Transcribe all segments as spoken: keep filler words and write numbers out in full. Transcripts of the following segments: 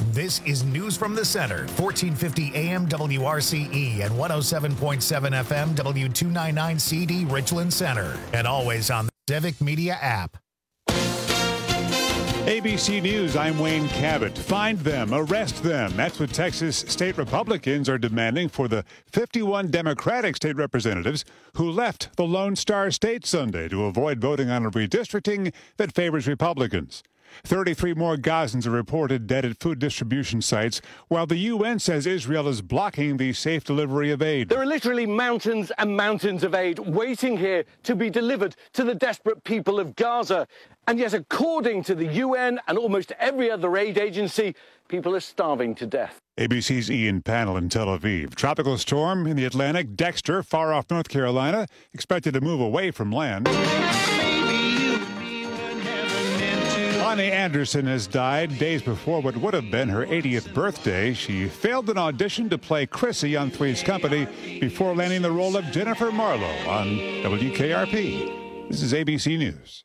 This is News from the Center, fourteen fifty A M W R C E and one oh seven point seven F M W two ninety-nine C D Richland Center, and always on the Civic Media app. A B C News, I'm Wayne Cabot. Find them, arrest them. That's what Texas state Republicans are demanding for the fifty-one Democratic state representatives who left the Lone Star State Sunday to avoid voting on a redistricting that favors Republicans. thirty-three more Gazans are reported dead at food distribution sites, while the U N says Israel is blocking the safe delivery of aid. There are literally mountains and mountains of aid waiting here to be delivered to the desperate people of Gaza. And yet, according to the U N and almost every other aid agency, people are starving to death. A B C's Ian Pannell in Tel Aviv. Tropical storm in the Atlantic, Dexter, far off North Carolina, expected to move away from land. Bonnie Anderson has died days before what would have been her eightieth birthday. She failed an audition to play Chrissy on Three's Company before landing the role of Jennifer Marlowe on W K R P. This is A B C News.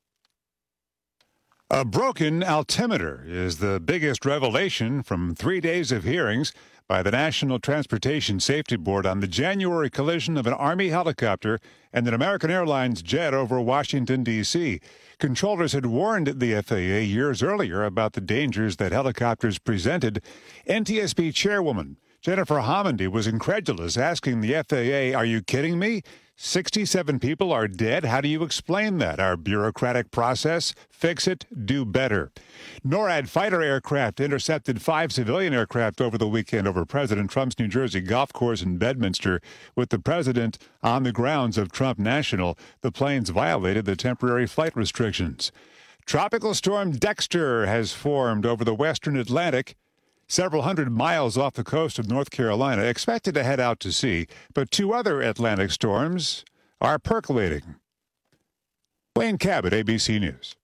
A broken altimeter is the biggest revelation from three days of hearings by the National Transportation Safety Board on the January collision of an Army helicopter and an American Airlines jet over Washington, D C Controllers had warned the F A A years earlier about the dangers that helicopters presented. N T S B chairwoman Jennifer Homendy was incredulous, asking the F A A, "Are you kidding me? sixty-seven people are dead? How do you explain that? Our bureaucratic process? Fix it, do better." NORAD fighter aircraft intercepted five civilian aircraft over the weekend over President Trump's New Jersey golf course in Bedminster. With the president on the grounds of Trump National, the planes violated the temporary flight restrictions. Tropical storm Dexter has formed over the western Atlantic, several hundred miles off the coast of North Carolina, expected to head out to sea, but two other Atlantic storms are percolating. Wayne Cabot, A B C News.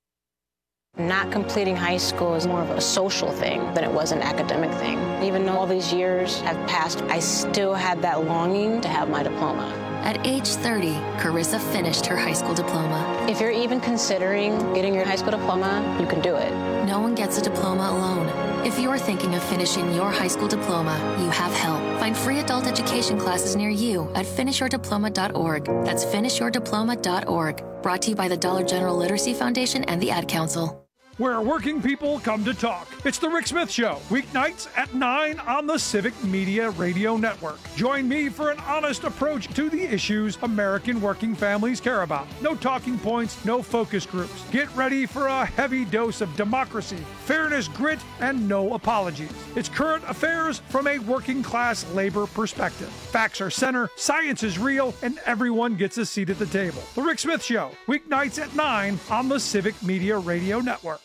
Not completing high school is more of a social thing than it was an academic thing. Even though all these years have passed, I still had that longing to have my diploma. At age thirty, Carissa finished her high school diploma. If you're even considering getting your high school diploma, you can do it. No one gets a diploma alone. If you're thinking of finishing your high school diploma, you have help. Find free adult education classes near you at finish your diploma dot org. That's finish your diploma dot org. Brought to you by the Dollar General Literacy Foundation and the Ad Council. Where working people come to talk. It's the Rick Smith Show, weeknights at nine on the Civic Media Radio Network. Join me for an honest approach to the issues American working families care about. No talking points, no focus groups. Get ready for a heavy dose of democracy, fairness, grit, and no apologies. It's current affairs from a working class labor perspective. Facts are center, science is real, and everyone gets a seat at the table. The Rick Smith Show, weeknights at nine on the Civic Media Radio Network.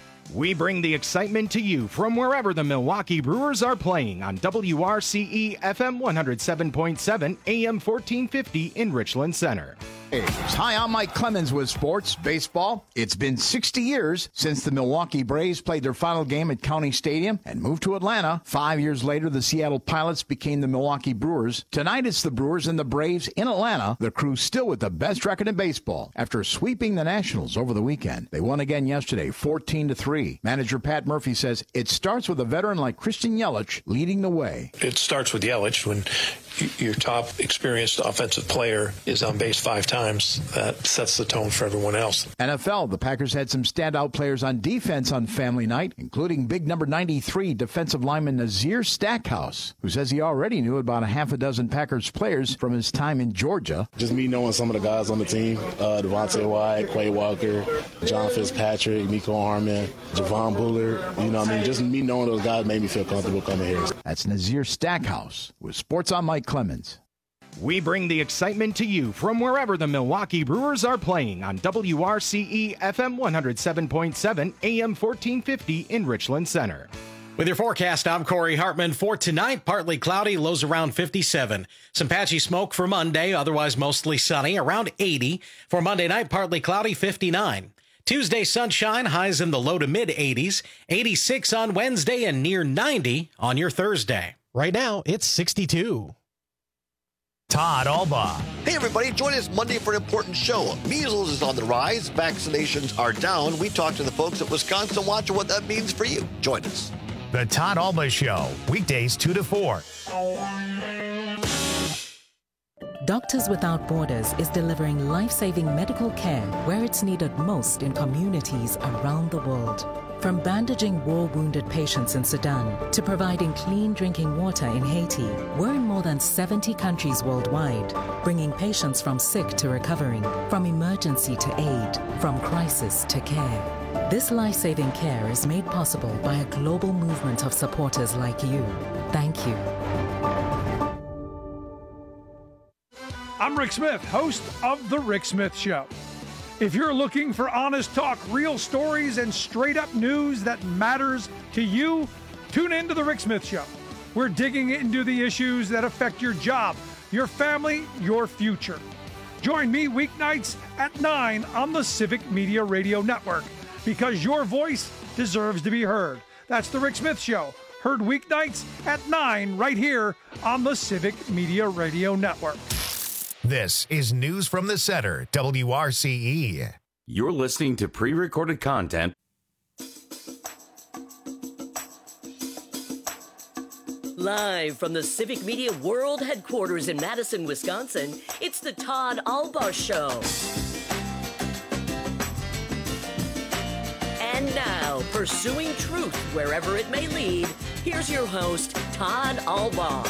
We bring the excitement to you from wherever the Milwaukee Brewers are playing on W R C E F M one oh seven point seven, A M fourteen fifty in Richland Center. Hi, I'm Mike Clemens with Sports Baseball. It's been sixty years since the Milwaukee Braves played their final game at County Stadium and moved to Atlanta. Five years later, the Seattle Pilots became the Milwaukee Brewers. Tonight, it's the Brewers and the Braves in Atlanta. The crew still with the best record in baseball after sweeping the Nationals over the weekend. They won again yesterday, fourteen to three. Manager Pat Murphy says it starts with a veteran like Christian Yelich leading the way. It starts with Yelich. When your top experienced offensive player is on base five times, that sets the tone for everyone else. N F L, the Packers had some standout players on defense on family night, including big number ninety-three defensive lineman Nazir Stackhouse, who says he already knew about a half a dozen Packers players from his time in Georgia. Just me knowing some of the guys on the team, uh, Devontae White, Quay Walker, John Fitzpatrick, Nico Harmon, Javon Bullard, you know what I mean? Just me knowing those guys made me feel comfortable coming here. That's Nazir Stackhouse with Sports on Mike Clemens. We bring the excitement to you from wherever the Milwaukee Brewers are playing on W R C E F M one oh seven point seven, A M fourteen fifty in Richland Center. With your forecast, I'm Corey Hartman. For tonight, partly cloudy, lows around fifty-seven. Some patchy smoke for Monday, otherwise mostly sunny, around eighty. For Monday night, partly cloudy, fifty-nine. Tuesday, sunshine, highs in the low to mid-eighties. eighty-six on Wednesday and near ninety on your Thursday. Right now, it's sixty-two. Todd Albaugh. Hey, everybody. Join us Monday for an important show. Measles is on the rise. Vaccinations are down. We talked to the folks at Wisconsin Watch and what that means for you. Join us. The Todd Alba Show, weekdays two to four. Doctors Without Borders is delivering life-saving medical care where it's needed most in communities around the world. From bandaging war-wounded patients in Sudan to providing clean drinking water in Haiti, we're in more than seventy countries worldwide, bringing patients from sick to recovering, from emergency to aid, from crisis to care. This life-saving care is made possible by a global movement of supporters like you. Thank you. I'm Rick Smith, host of The Rick Smith Show. If you're looking for honest talk, real stories, and straight-up news that matters to you, tune in to The Rick Smith Show. We're digging into the issues that affect your job, your family, your future. Join me weeknights at nine on the Civic Media Radio Network, because your voice deserves to be heard. That's The Rick Smith Show, heard weeknights at nine right here on the Civic Media Radio Network. This is News from the Center, W R C E. You're listening to pre-recorded content. Live from the Civic Media World Headquarters in Madison, Wisconsin, it's the Todd Alba Show. And now, pursuing truth wherever it may lead, here's your host, Todd Alba.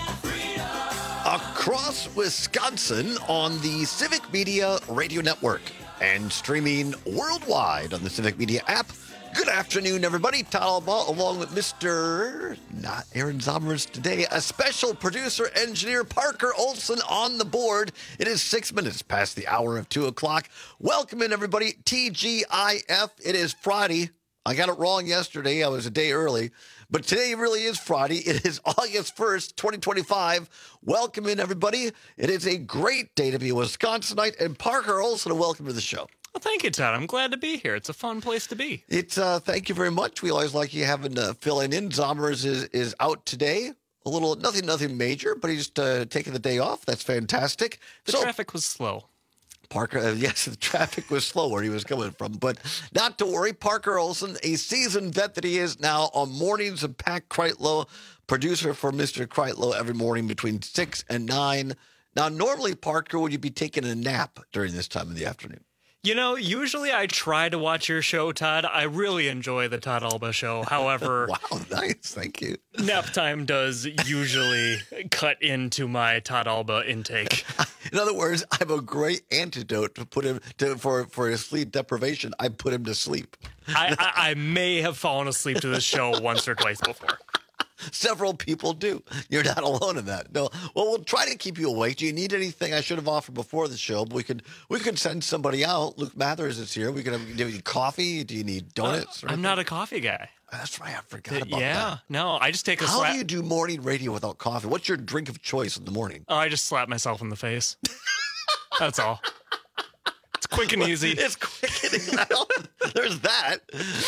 Across Wisconsin on the Civic Media Radio Network and streaming worldwide on the Civic Media app. Good afternoon, everybody. Todd Alba, along with Mister not Aaron Zomers today, a special producer, engineer, Parker Olson on the board. It is six minutes past the hour of two o'clock. Welcome in, everybody. T G I F. It is Friday. I got it wrong yesterday. I was a day early. But today really is Friday. It is August first, twenty twenty-five. Welcome in, everybody. It is a great day to be a Wisconsinite. And Parker Olson, welcome to the show. Well, thank you, Todd. I'm glad to be here. It's a fun place to be. It's uh, thank you very much. We always like you having uh, filling in. Zomers is is out today. A little nothing, nothing major, but he's uh, taking the day off. That's fantastic. The so, traffic was slow. Parker, uh, yes, the traffic was slow where he was coming from, but not to worry. Parker Olson, a seasoned vet that he is now on mornings of Pat Kreitlow, producer for Mister Kreitlow every morning between six and nine. Now, normally, Parker, would you be taking a nap during this time of the afternoon? You know, usually I try to watch your show, Todd. I really enjoy the Todd Alba Show. However, wow, nice, thank you. Nap time does usually cut into my Todd Alba intake. In other words, I have a great antidote to put him to for for his sleep deprivation. I put him to sleep. I, I, I may have fallen asleep to this show once or twice before. Several people do. You're not alone in that. No. Well, we'll try to keep you awake. Do you need anything? I should have offered before the show, but we could we could send somebody out. Luke Mathers is here. We could have. Do you need coffee? Do you need donuts? Uh, I'm not a coffee guy. That's right. I forgot about yeah, that. Yeah. No, I just take a How slap. do you do morning radio without coffee? What's your drink of choice in the morning? Oh, I just slap myself in the face. That's all. It's quick and easy. It's quick and easy. There's that.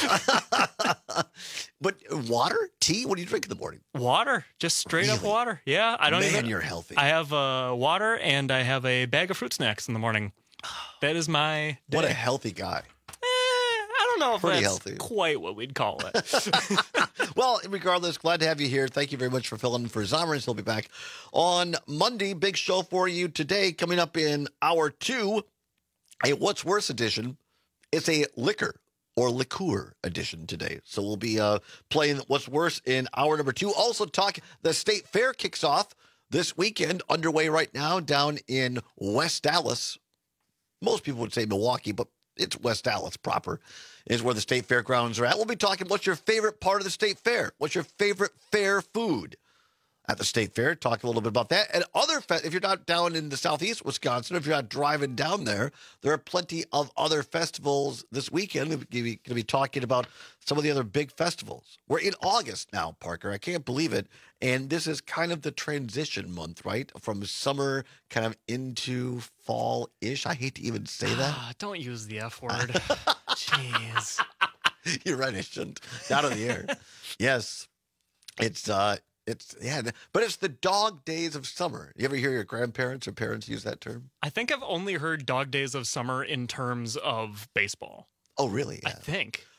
But water? Tea? What do you drink in the morning? Water. Just straight really? up water. Yeah. I don't Man, even. you're healthy. I have uh, water and I have a bag of fruit snacks in the morning. That is my day. What a healthy guy. Eh, I don't know if Pretty that's healthy. quite what we'd call it. Well, regardless, glad to have you here. Thank you very much for filling in for Zomers. He'll be back on Monday. Big show for you today. Coming up in hour two, a What's Worse edition. It's a liquor or liqueur edition today. So we'll be uh, playing What's Worse in hour number two. Also talk, the State Fair kicks off this weekend, underway right now down in West Dallas. Most people would say Milwaukee, but it's West Dallas proper is where the State Fairgrounds are at. We'll be talking, what's your favorite part of the State Fair? What's your favorite fair food at the State Fair? Talk a little bit about that. And other, fe- if you're not down in the southeast Wisconsin, if you're not driving down there, there are plenty of other festivals this weekend. We're going to be talking about some of the other big festivals. We're in August now, Parker. I can't believe it. And this is kind of the transition month, right? From summer kind of into fall-ish. I hate to even say that. Don't use the F word. Jeez. You're right. I shouldn't. Not on the air. Yes. It's, uh, it's, yeah, but it's the dog days of summer. You ever hear your grandparents or parents use that term? I think I've only heard dog days of summer in terms of baseball. Oh, really? Yeah. I think.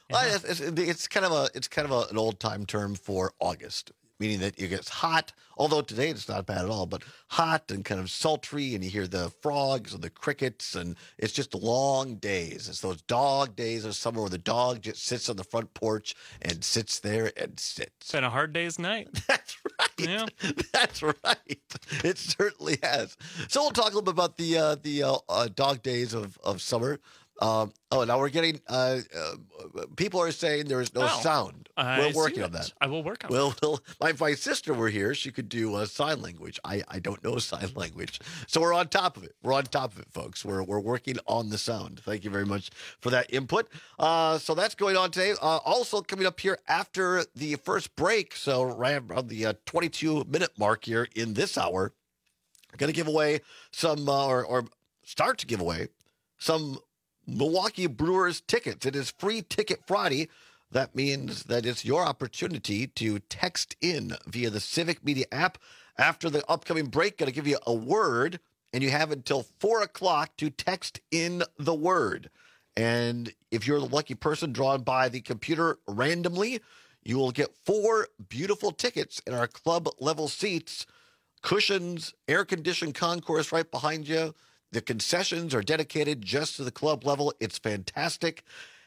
Well, it's, it's, it's kind of a it's kind of a, an old time term for August, meaning that it gets hot. Although today it's not bad at all, but hot and kind of sultry, and you hear the frogs and the crickets, and it's just long days. It's those dog days of summer where the dog just sits on the front porch and sits there and sits. It's been a hard day's night. That's right. Yeah. That's right. It certainly has. So we'll talk a little bit about the uh, the uh, uh, dog days of of summer. Um, oh, now we're getting, uh, uh, people are saying there is no Oh, sound. I We're see working it. on that. I will work on Well, well my, if my sister were here, she could do uh, sign language. I, I don't know sign language. So we're on top of it. We're on top of it, folks. We're, we're working on the sound. Thank you very much for that input. Uh, so that's going on today. Uh, also coming up here after the first break. So right around the uh, twenty-two minute mark here in this hour, I'm going to give away some, uh, or, or start to give away some Milwaukee Brewers tickets. It is Free Ticket Friday. That means that it's your opportunity to text in via the Civic Media app. After the upcoming break, going to give you a word, and you have until four o'clock to text in the word. And if you're the lucky person drawn by the computer randomly, you will get four beautiful tickets in our club level seats, cushions, air-conditioned concourse right behind you. The concessions are dedicated just to the club level. It's fantastic.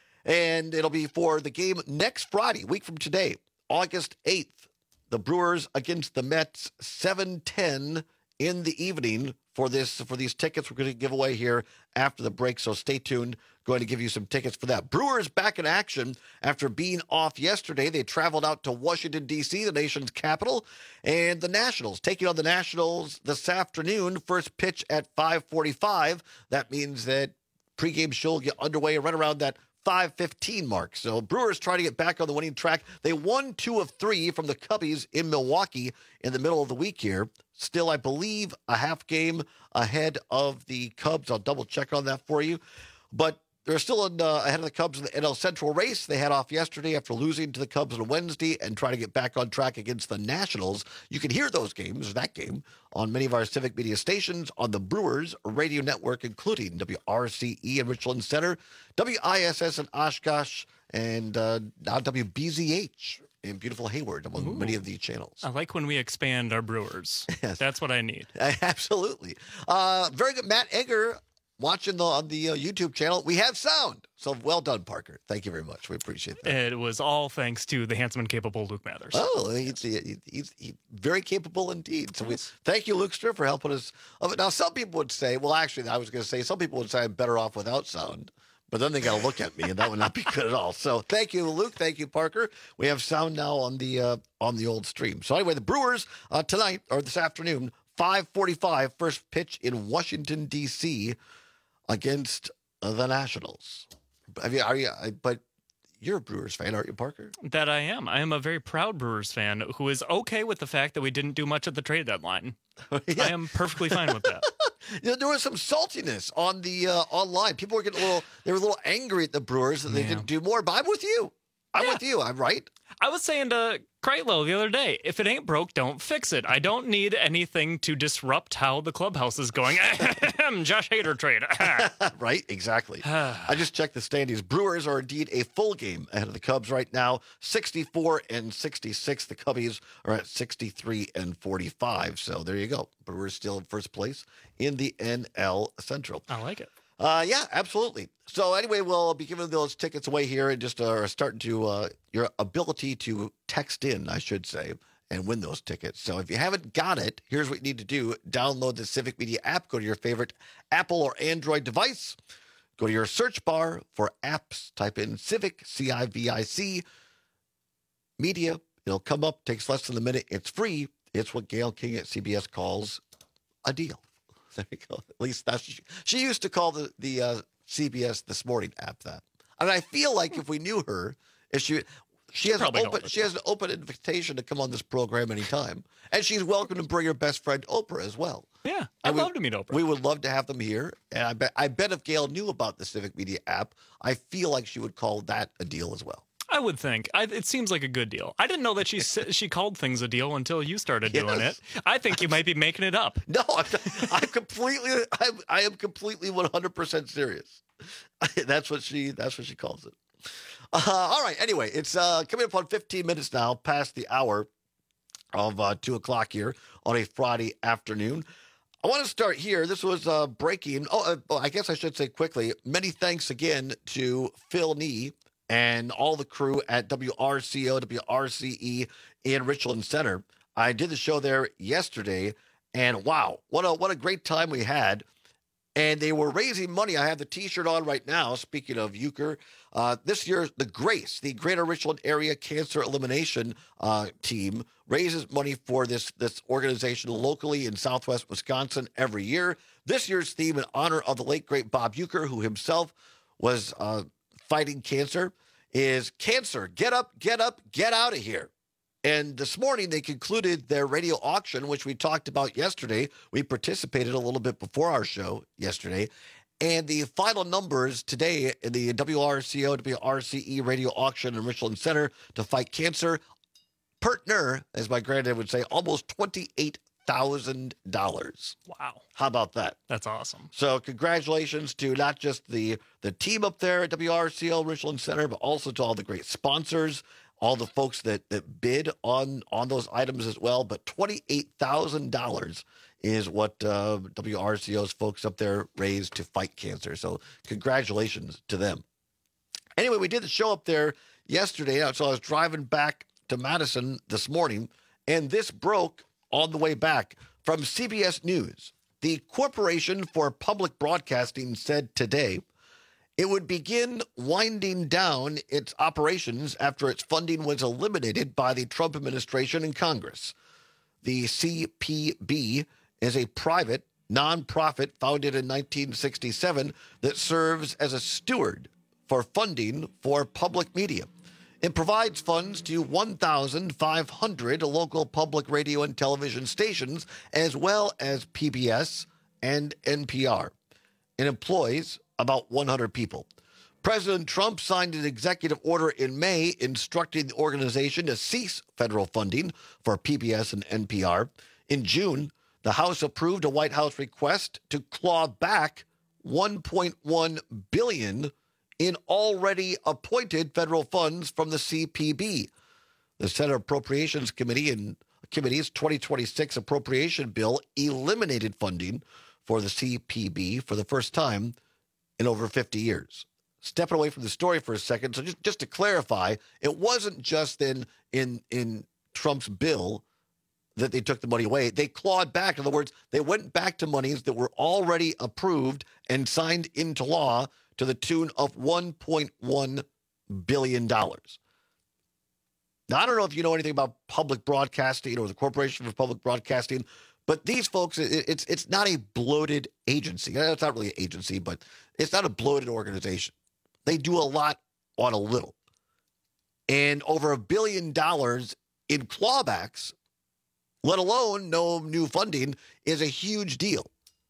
And it'll be for the game next Friday, week from today, August eighth. The Brewers against the Mets, seven ten in the evening for this for these tickets we're going to give away here after the break. So stay tuned. Going to give you some tickets for that. Brewers back in action after being off yesterday. They traveled out to Washington, D C, the nation's capital, and the Nationals taking on the Nationals this afternoon. First pitch at five forty-five. That means that pregame show will get underway right around that five fifteen mark. So Brewers trying to get back on the winning track. They won two of three from the Cubbies in Milwaukee in the middle of the week here. Still, I believe, a half game ahead of the Cubs. I'll double check on that for you. But they're still in, uh, ahead of the Cubs in the N L Central race. They had off yesterday after losing to the Cubs on Wednesday and trying to get back on track against the Nationals. You can hear those games, that game, on many of our Civic Media stations on the Brewers radio network, including W R C E in Richland Center, W I S S in Oshkosh, and uh, now W B Z H in beautiful Hayward, among Ooh. many of these channels. I like when we expand our Brewers. Yes. That's what I need. Absolutely. Uh, very good. Matt Egger watching the, on the uh, YouTube channel. We have sound. So well done, Parker. Thank you very much. We appreciate that. It was all thanks to the handsome and capable Luke Mathers. Oh, he's, he, he's, he's very capable indeed. So we thank you, Lukester, for helping us. Now, some people would say, well, actually, I was going to say, some people would say I'm better off without sound. But then they got to look at me, and that would not be good at all. So thank you, Luke. Thank you, Parker. We have sound now on the uh, on the old stream. So anyway, the Brewers uh, tonight, or this afternoon, five forty-five, first pitch in Washington, D C against uh, the Nationals. I mean, are you, but you're a Brewers fan, aren't you, Parker? That I am. I am a very proud Brewers fan who is okay with the fact that we didn't do much at the trade deadline. Yeah. I am perfectly fine with that. You know, there was some saltiness on the uh, online. People were getting a little, they were a little angry at the Brewers that they Yeah. didn't do more. But I'm with you. I'm Yeah. with you. I'm right. I was saying to Kreitlow the other day, if it ain't broke, don't fix it. I don't need anything to disrupt how the clubhouse is going. Josh Hader trade. Right, exactly. I just checked the standings. Brewers are indeed a full game ahead of the Cubs right now, sixty-four and sixty-six. The Cubbies are at sixty-three and forty-five. So there you go. Brewers still in first place in the N L Central. I like it. Uh, yeah, absolutely. So anyway, we'll be giving those tickets away here and just uh, starting to uh, your ability to text in, I should say, and win those tickets. So if you haven't got it, here's what you need to do. Download the Civic Media app. Go to your favorite Apple or Android device. Go to your search bar for apps. Type in Civic, C I V I C, Media. It'll come up. Takes less than a minute. It's free. It's what Gail King at C B S calls a deal. There you go. At least that's she, she used to call the the uh, C B S This Morning app that. And I feel like if we knew her, if she she has an Probably open don't. she has an open invitation to come on this program anytime, and she's welcome to bring her best friend Oprah as well. Yeah, I'd And we- love to meet Oprah. We would love to have them here, and I bet I bet if Gail knew about the Civic Media app, I feel like she would call that a deal as well. I would think. I, it seems like a good deal. I didn't know that she s- she called things a deal until you started doing Yes. it. I think you might be making it up. No, I'm, I'm completely. I'm, I am completely one hundred percent serious. That's what she. That's what she calls it. Uh, all right. Anyway, it's uh, coming up on fifteen minutes now, past the hour of uh, two o'clock here on a Friday afternoon. I want to start here. This was uh, breaking. Oh, uh, well, I guess I should say quickly, many thanks again to Phil Nee and all the crew at W R C O, W R C E in Richland Center. I did the show there yesterday, and wow, what a what a great time we had. And they were raising money. I have the T-shirt on right now. Speaking of Euchre, uh, this year, the GRACE, the Greater Richland Area Cancer Elimination uh, Team, raises money for this, this organization locally in southwest Wisconsin every year. This year's theme in honor of the late, great Bob Euchre, who himself was uh, fighting cancer, is Cancer, Get Up, Get Up, Get Out of Here. And this morning, they concluded their radio auction, which we talked about yesterday. We participated a little bit before our show yesterday. And the final numbers today in the W R C O, W R C E radio auction in Richland Center to fight cancer, partner, as my granddad would say, almost twenty-eight thousand dollars. Wow. How about that? That's awesome. So congratulations to not just the, the team up there at W R C O Richland Center, but also to all the great sponsors, all the folks that, that bid on, on those items as well. But twenty-eight thousand dollars is what uh, W R C O's folks up there raised to fight cancer. So congratulations to them. Anyway, we did the show up there yesterday. So I was driving back to Madison this morning, and this broke on the way back from C B S News. The Corporation for Public Broadcasting said today it would begin winding down its operations after its funding was eliminated by the Trump administration and Congress. The C P B is a private, nonprofit founded in nineteen sixty-seven that serves as a steward for funding for public media. It provides funds to one thousand five hundred local public radio and television stations, as well as P B S and N P R. It employs about one hundred people. President Trump signed an executive order in May instructing the organization to cease federal funding for P B S and N P R. In June, the House approved a White House request to claw back one point one billion dollars in already appointed federal funds from the C P B. The Senate Appropriations Committee and Committee's twenty twenty-six appropriation bill eliminated funding for the C P B for the first time in over fifty years. Stepping away from the story for a second, so just, just to clarify, it wasn't just in, in, in Trump's bill that they took the money away. They clawed back. In other words, they went back to monies that were already approved and signed into law to the tune of one point one billion dollars. Now, I don't know if you know anything about public broadcasting or the Corporation for Public Broadcasting, but these folks, it's it's not a bloated agency. It's not really an agency, but it's not a bloated organization. They do a lot on a little. And over a billion dollars in clawbacks, let alone no new funding, is a huge deal.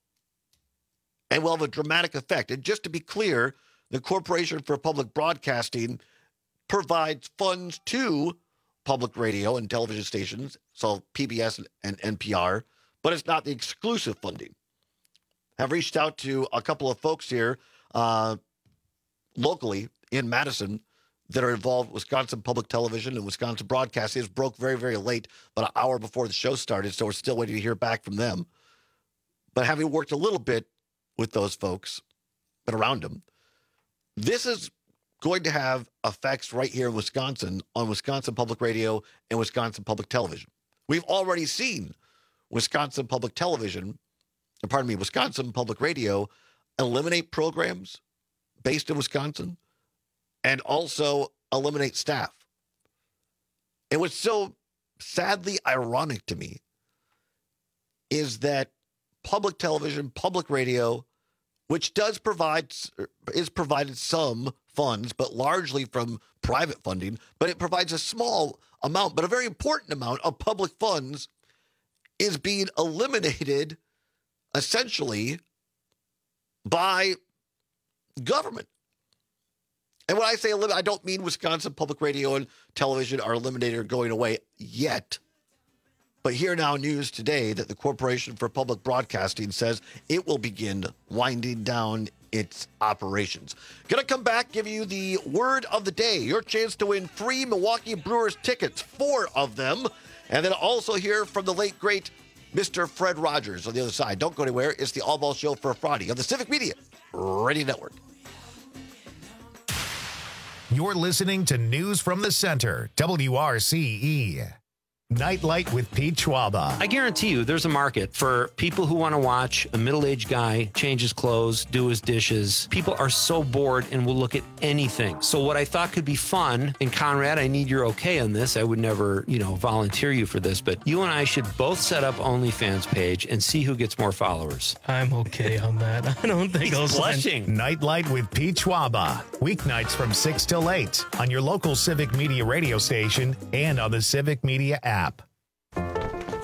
And will have a dramatic effect. And just to be clear, the Corporation for Public Broadcasting provides funds to public radio and television stations, so P B S and N P R, but it's not the exclusive funding. I've reached out to a couple of folks here uh, locally in Madison that are involved with Wisconsin Public Television and Wisconsin Broadcasting. It broke very, very late, about an hour before the show started, so we're still waiting to hear back from them. But having worked a little bit with those folks, but around them, this is going to have effects right here in Wisconsin on Wisconsin Public Radio and Wisconsin Public Television. We've already seen Wisconsin Public Television, pardon me, Wisconsin Public Radio eliminate programs based in Wisconsin and also eliminate staff. And what's so sadly ironic to me is that public television, public radio, which does provide, is provided some funds, but largely from private funding, but it provides a small amount, but a very important amount of public funds, is being eliminated essentially by government. And when I say eliminate, I don't mean Wisconsin Public Radio and Television are eliminated or going away yet. But here now news today that the Corporation for Public Broadcasting says it will begin winding down its operations. Gonna come back, give you the word of the day. Your chance to win free Milwaukee Brewers tickets, four of them. And then also hear from the late, great Mister Fred Rogers on the other side. Don't go anywhere. It's the All Ball Show for Friday on the Civic Media Radio Network. You're listening to News from the Center, W R C E. Nightlight with Pete Schwaba. I guarantee you there's a market for people who want to watch a middle-aged guy change his clothes, do his dishes. People are so bored and will look at anything. So what I thought could be fun, and Conrad, I need your okay on this. I would never, you know, volunteer you for this, but you and I should both set up OnlyFans page and see who gets more followers. I'm okay on that. I don't think He's I'll blushing. Sign. Nightlight with Pete Schwaba. Weeknights from six till eight on your local Civic Media radio station and on the Civic Media app. Mommy,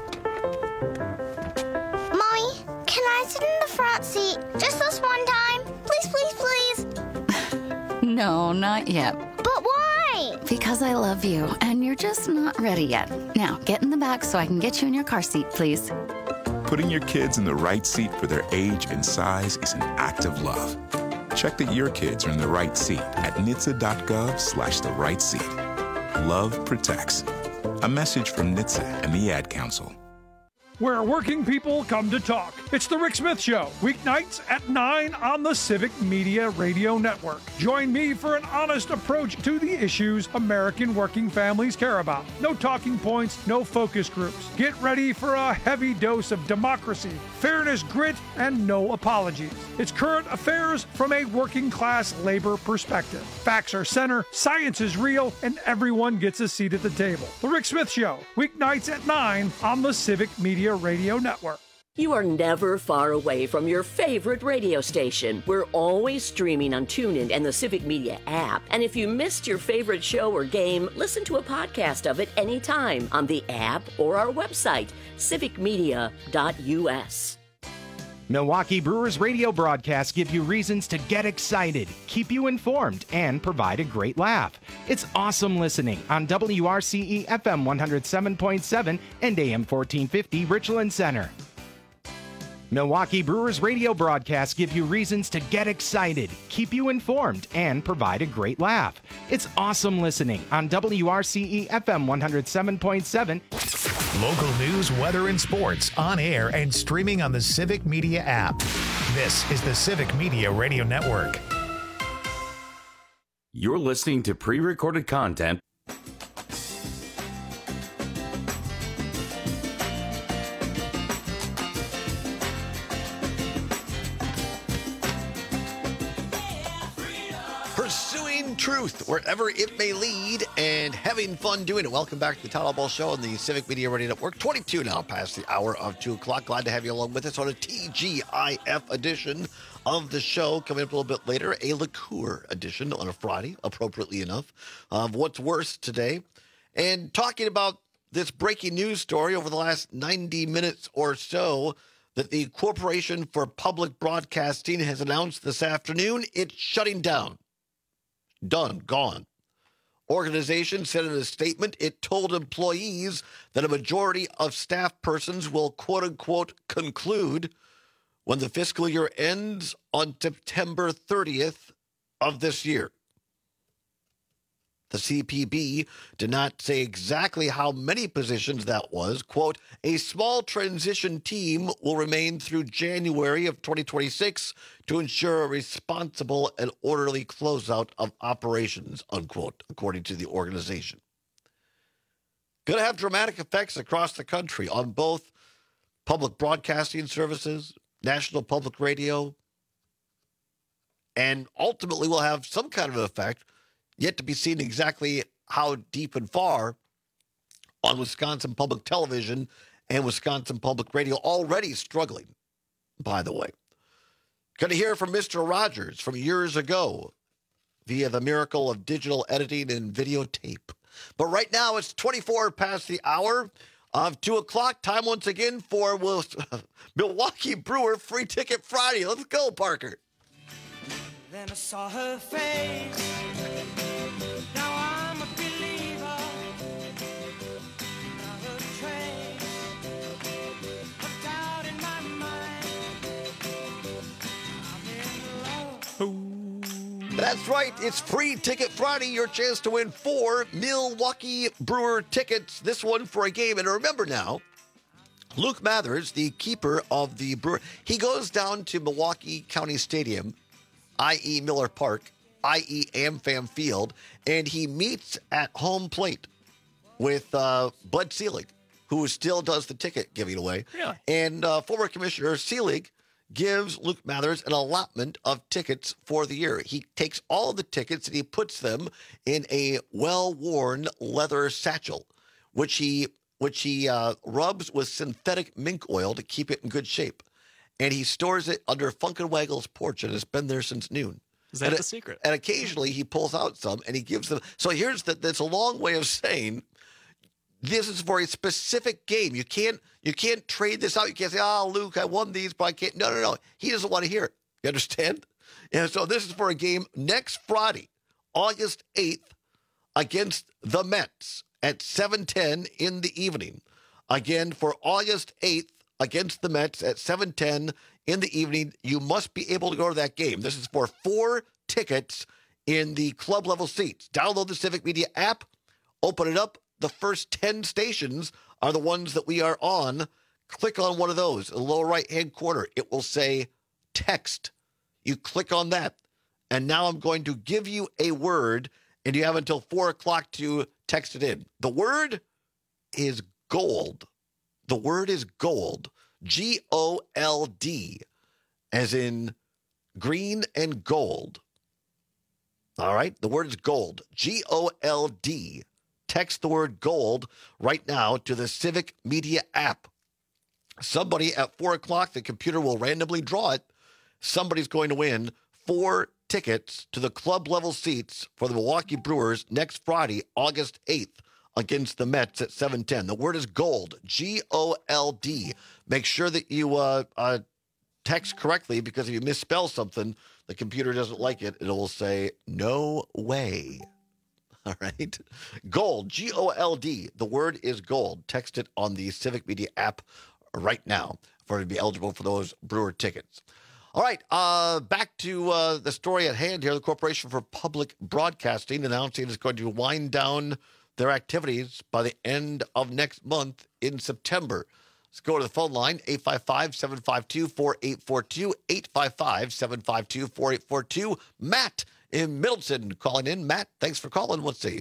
can I sit in the front seat just this one time? Please, please, please. No, not yet. But why? Because I love you, and you're just not ready yet. Now, get in the back so I can get you in your car seat, please. Putting your kids in the right seat for their age and size is an act of love. Check that your kids are in the right seat at N H T S A dot gov slash the right seat. Love protects. A message from N H T S A and the Ad Council. Where working people come to talk. It's the Rick Smith Show, weeknights at nine on the Civic Media Radio Network. Join me for an honest approach to the issues American working families care about. No talking points, no focus groups. Get ready for a heavy dose of democracy, fairness, grit, and no apologies. It's current affairs from a working class labor perspective. Facts are center, science is real, and everyone gets a seat at the table. The Rick Smith Show, weeknights at nine on the Civic Media Radio Network. You are never far away from your favorite radio station. We're always streaming on TuneIn and the Civic Media app. And if you missed your favorite show or game, listen to a podcast of it anytime on the app or our website, civic media dot u s. Milwaukee Brewers radio broadcasts give you reasons to get excited, keep you informed, and provide a great laugh. It's awesome listening on W R C E F M one oh seven point seven and A M fourteen fifty Richland Center. Milwaukee Brewers radio broadcasts give you reasons to get excited, keep you informed, and provide a great laugh. It's awesome listening on W R C E F M one oh seven point seven. Local news, weather, and sports on air and streaming on the Civic Media app. This is the Civic Media Radio Network. You're listening to pre-recorded content. Truth wherever it may lead and having fun doing it. Welcome back to the Town Ball Show on the Civic Media Radio Network. twenty-two now past the hour of two o'clock. Glad to have you along with us on a T G I F edition of the show. Coming up a little bit later, a liqueur edition on a Friday, appropriately enough, of What's Worse today. And talking about this breaking news story over the last ninety minutes or so that the Corporation for Public Broadcasting has announced this afternoon it's shutting down. Done, gone. Organization said in a statement it told employees that a majority of staff persons will quote-unquote conclude when the fiscal year ends on September thirtieth of this year. The C P B did not say exactly how many positions that was. Quote, a small transition team will remain through January of twenty twenty-six to ensure a responsible and orderly closeout of operations, unquote, according to the organization. Going to have dramatic effects across the country on both public broadcasting services, national public radio, and ultimately will have some kind of an effect, yet to be seen exactly how deep and far, on Wisconsin Public Television and Wisconsin Public Radio, already struggling, by the way. Going to hear from Mister Rogers from years ago via the miracle of digital editing and videotape. But right now it's twenty-four past the hour of two o'clock. Time once again for Milwaukee Brewer Free Ticket Friday. Let's go, Parker. Then I saw her face. Now I'm a believer. Not a trace of doubt in my mind. I'm in love. That's right. It's Free Ticket Friday. Your chance to win four Milwaukee Brewer tickets. This one for a game. And remember now, Luke Mathers, the keeper of the Brewer, he goes down to Milwaukee County Stadium, that is. Miller Park, that is. AmFam Field, and he meets at home plate with uh, Bud Selig, who still does the ticket giving away. Really? And uh, former Commissioner Selig gives Luke Mathers an allotment of tickets for the year. He takes all of the tickets and he puts them in a well-worn leather satchel, which he which he uh, rubs with synthetic mink oil to keep it in good shape. And he stores it under Funkenwagel's porch, and it's been there since noon. Is that and the secret? And occasionally he pulls out some and he gives them. So here's the, that's a long way of saying this is for a specific game. You can't you can't trade this out. You can't say, oh, Luke, I won these, but I can't. No, no, no. He doesn't want to hear it. You understand? And so this is for a game next Friday, August eighth, against the Mets at seven ten in the evening. Again, for August eighth against the Mets at seven ten in the evening. You must be able to go to that game. This is for four tickets in the club level seats. Download the Civic Media app, open it up. The first ten stations are the ones that we are on. Click on one of those in the lower right-hand corner. It will say text. You click on that. And now I'm going to give you a word, and you have until four o'clock to text it in. The word is gold. The word is gold. G O L D, as in green and gold. All right? The word is gold. G O L D. Text the word gold right now to the Civic Media app. Somebody at four o'clock, the computer will randomly draw it. Somebody's going to win four tickets to the club level seats for the Milwaukee Brewers next Friday, August eighth, against the Mets at seven ten. The word is gold, G O L D. Make sure that you uh, uh, text correctly, because if you misspell something, the computer doesn't like it. It will say, no way. All right. Gold, G O L D. The word is gold. Text it on the Civic Media app right now for it to be eligible for those Brewer tickets. All right. Uh, back to uh, the story at hand here. The Corporation for Public Broadcasting announcing it's going to wind down their activities by the end of next month in September. Let's go to the phone line, eight five five, seven five two, four eight four two, eight five five, seven five two, four eight four two. Matt in Middleton calling in. Matt, thanks for calling. What's say you?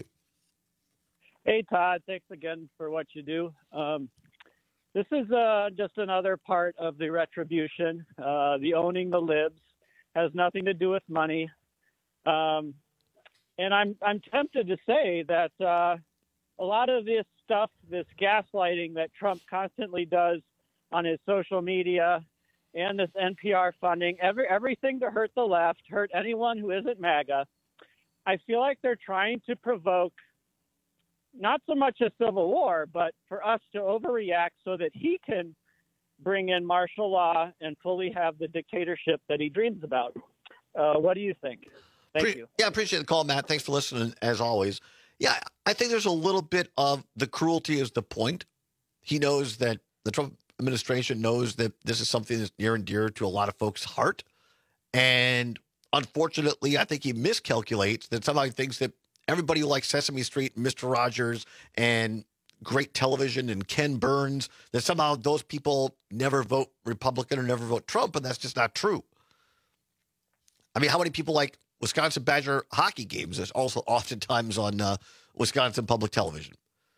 Hey, Todd. Thanks again for what you do. Um, this is uh, just another part of the retribution. Uh, the owning the libs has nothing to do with money. Um, and I'm I'm tempted to say that uh, a lot of this stuff, this gaslighting that Trump constantly does on his social media and this N P R funding, every everything to hurt the left, hurt anyone who isn't MAGA. I feel like they're trying to provoke not so much a civil war, but for us to overreact so that he can bring in martial law and fully have the dictatorship that he dreams about. Uh, what do you think? Thank Pre- you. Yeah, I appreciate the call, Matt. Thanks for listening, as always. Yeah, I think there's a little bit of the cruelty is the point. He knows that the Trump administration knows that this is something that's near and dear to a lot of folks' heart. And unfortunately, I think he miscalculates that somehow he thinks that everybody who likes Sesame Street and Mister Rogers and great television and Ken Burns, that somehow those people never vote Republican or never vote Trump, and that's just not true. I mean, how many people like Wisconsin Badger hockey games? There's also oftentimes on uh, Wisconsin public television.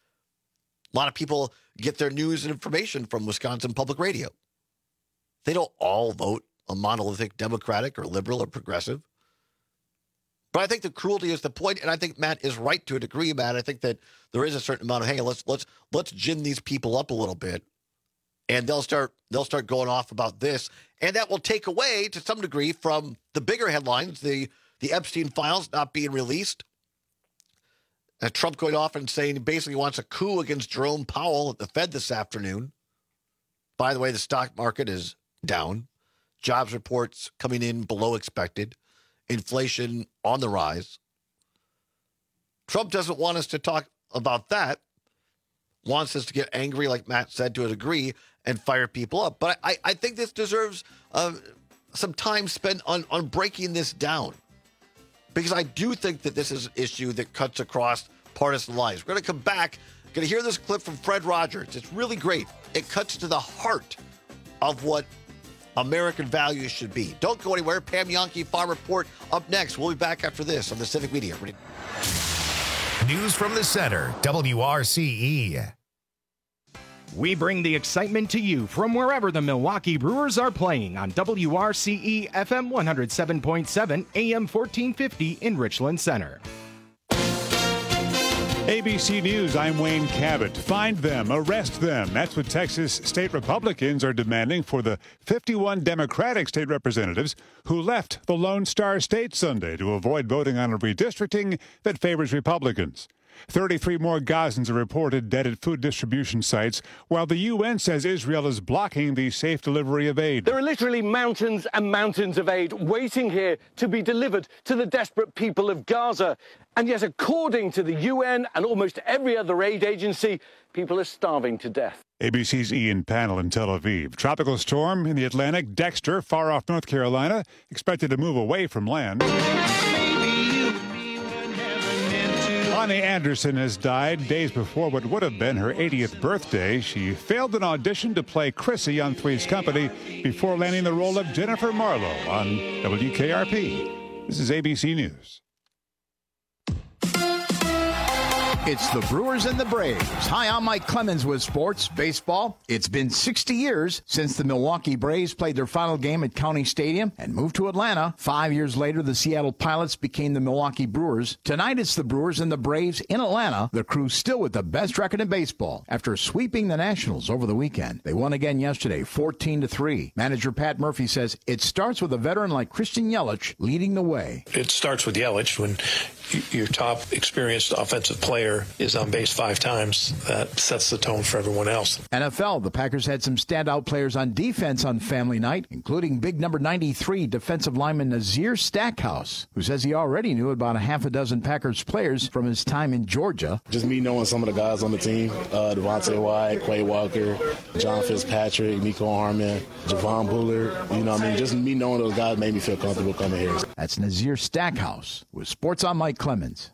A lot of people get their news and information from Wisconsin Public Radio. They don't all vote a monolithic Democratic or liberal or progressive. But I think the cruelty is the point, and I think Matt is right to a degree, Matt. I think that there is a certain amount of, hey, let's let's let's gin these people up a little bit, and they'll start they'll start going off about this, and that will take away to some degree from the bigger headlines, the the Epstein files not being released. Uh, Trump going off and saying he basically wants a coup against Jerome Powell at the Fed this afternoon. By the way, the stock market is down. Jobs reports coming in below expected. Inflation on the rise. Trump doesn't want us to talk about that. Wants us to get angry, like Matt said, to a degree, and fire people up. But I, I think this deserves uh, some time spent on, on breaking this down. because I do think that this is an issue that cuts across partisan lines. We're going to come back, going to hear this clip from Fred Rogers. It's really great. It cuts to the heart of what American values should be. Don't go anywhere. Pam Jahnke, Farm Report, up next. We'll be back after this on the Civic Media. News from the center, W R C E. We bring the excitement to you from wherever the Milwaukee Brewers are playing on W R C E F M one oh seven point seven, A M fourteen fifty in Richland Center. A B C News, I'm Wayne Cabot. Find them, arrest them. That's what Texas state Republicans are demanding for the fifty-one Democratic state representatives who left the Lone Star State Sunday to avoid voting on a redistricting that favors Republicans. thirty-three more Gazans are reported dead at food distribution sites, while the U N says Israel is blocking the safe delivery of aid. There are literally mountains and mountains of aid waiting here to be delivered to the desperate people of Gaza. And yet, according to the U N and almost every other aid agency, people are starving to death. A B C's Ian Pannell in Tel Aviv. Tropical storm in the Atlantic, Dexter, far off North Carolina, expected to move away from land. Bonnie Anderson has died days before what would have been her eightieth birthday. She failed an audition to play Chrissy on Three's Company before landing the role of Jennifer Marlowe on W K R P. This is A B C News. It's the Brewers and the Braves. Hi, I'm Mike Clemens with Sports Baseball. It's been sixty years since the Milwaukee Braves played their final game at County Stadium and moved to Atlanta. Five years later, the Seattle Pilots became the Milwaukee Brewers. Tonight, it's the Brewers and the Braves in Atlanta. The crew still with the best record in baseball after sweeping the Nationals over the weekend. They won again yesterday, fourteen to three. Manager Pat Murphy says it starts with a veteran like Christian Yelich leading the way. It starts with Yelich. When your top experienced offensive player is on base five times, that sets the tone for everyone else. N F L, the Packers had some standout players on defense on family night, including big number ninety-three defensive lineman Nazir Stackhouse, who says he already knew about a half a dozen Packers players from his time in Georgia. Just me knowing some of the guys on the team, uh, Devontae Wyatt, Quay Walker, John Fitzpatrick, Mecole Hardman, Javon Bullard, you know what I mean? Just me knowing those guys made me feel comfortable coming here. That's Nazir Stackhouse with Sports on Mike Clemens.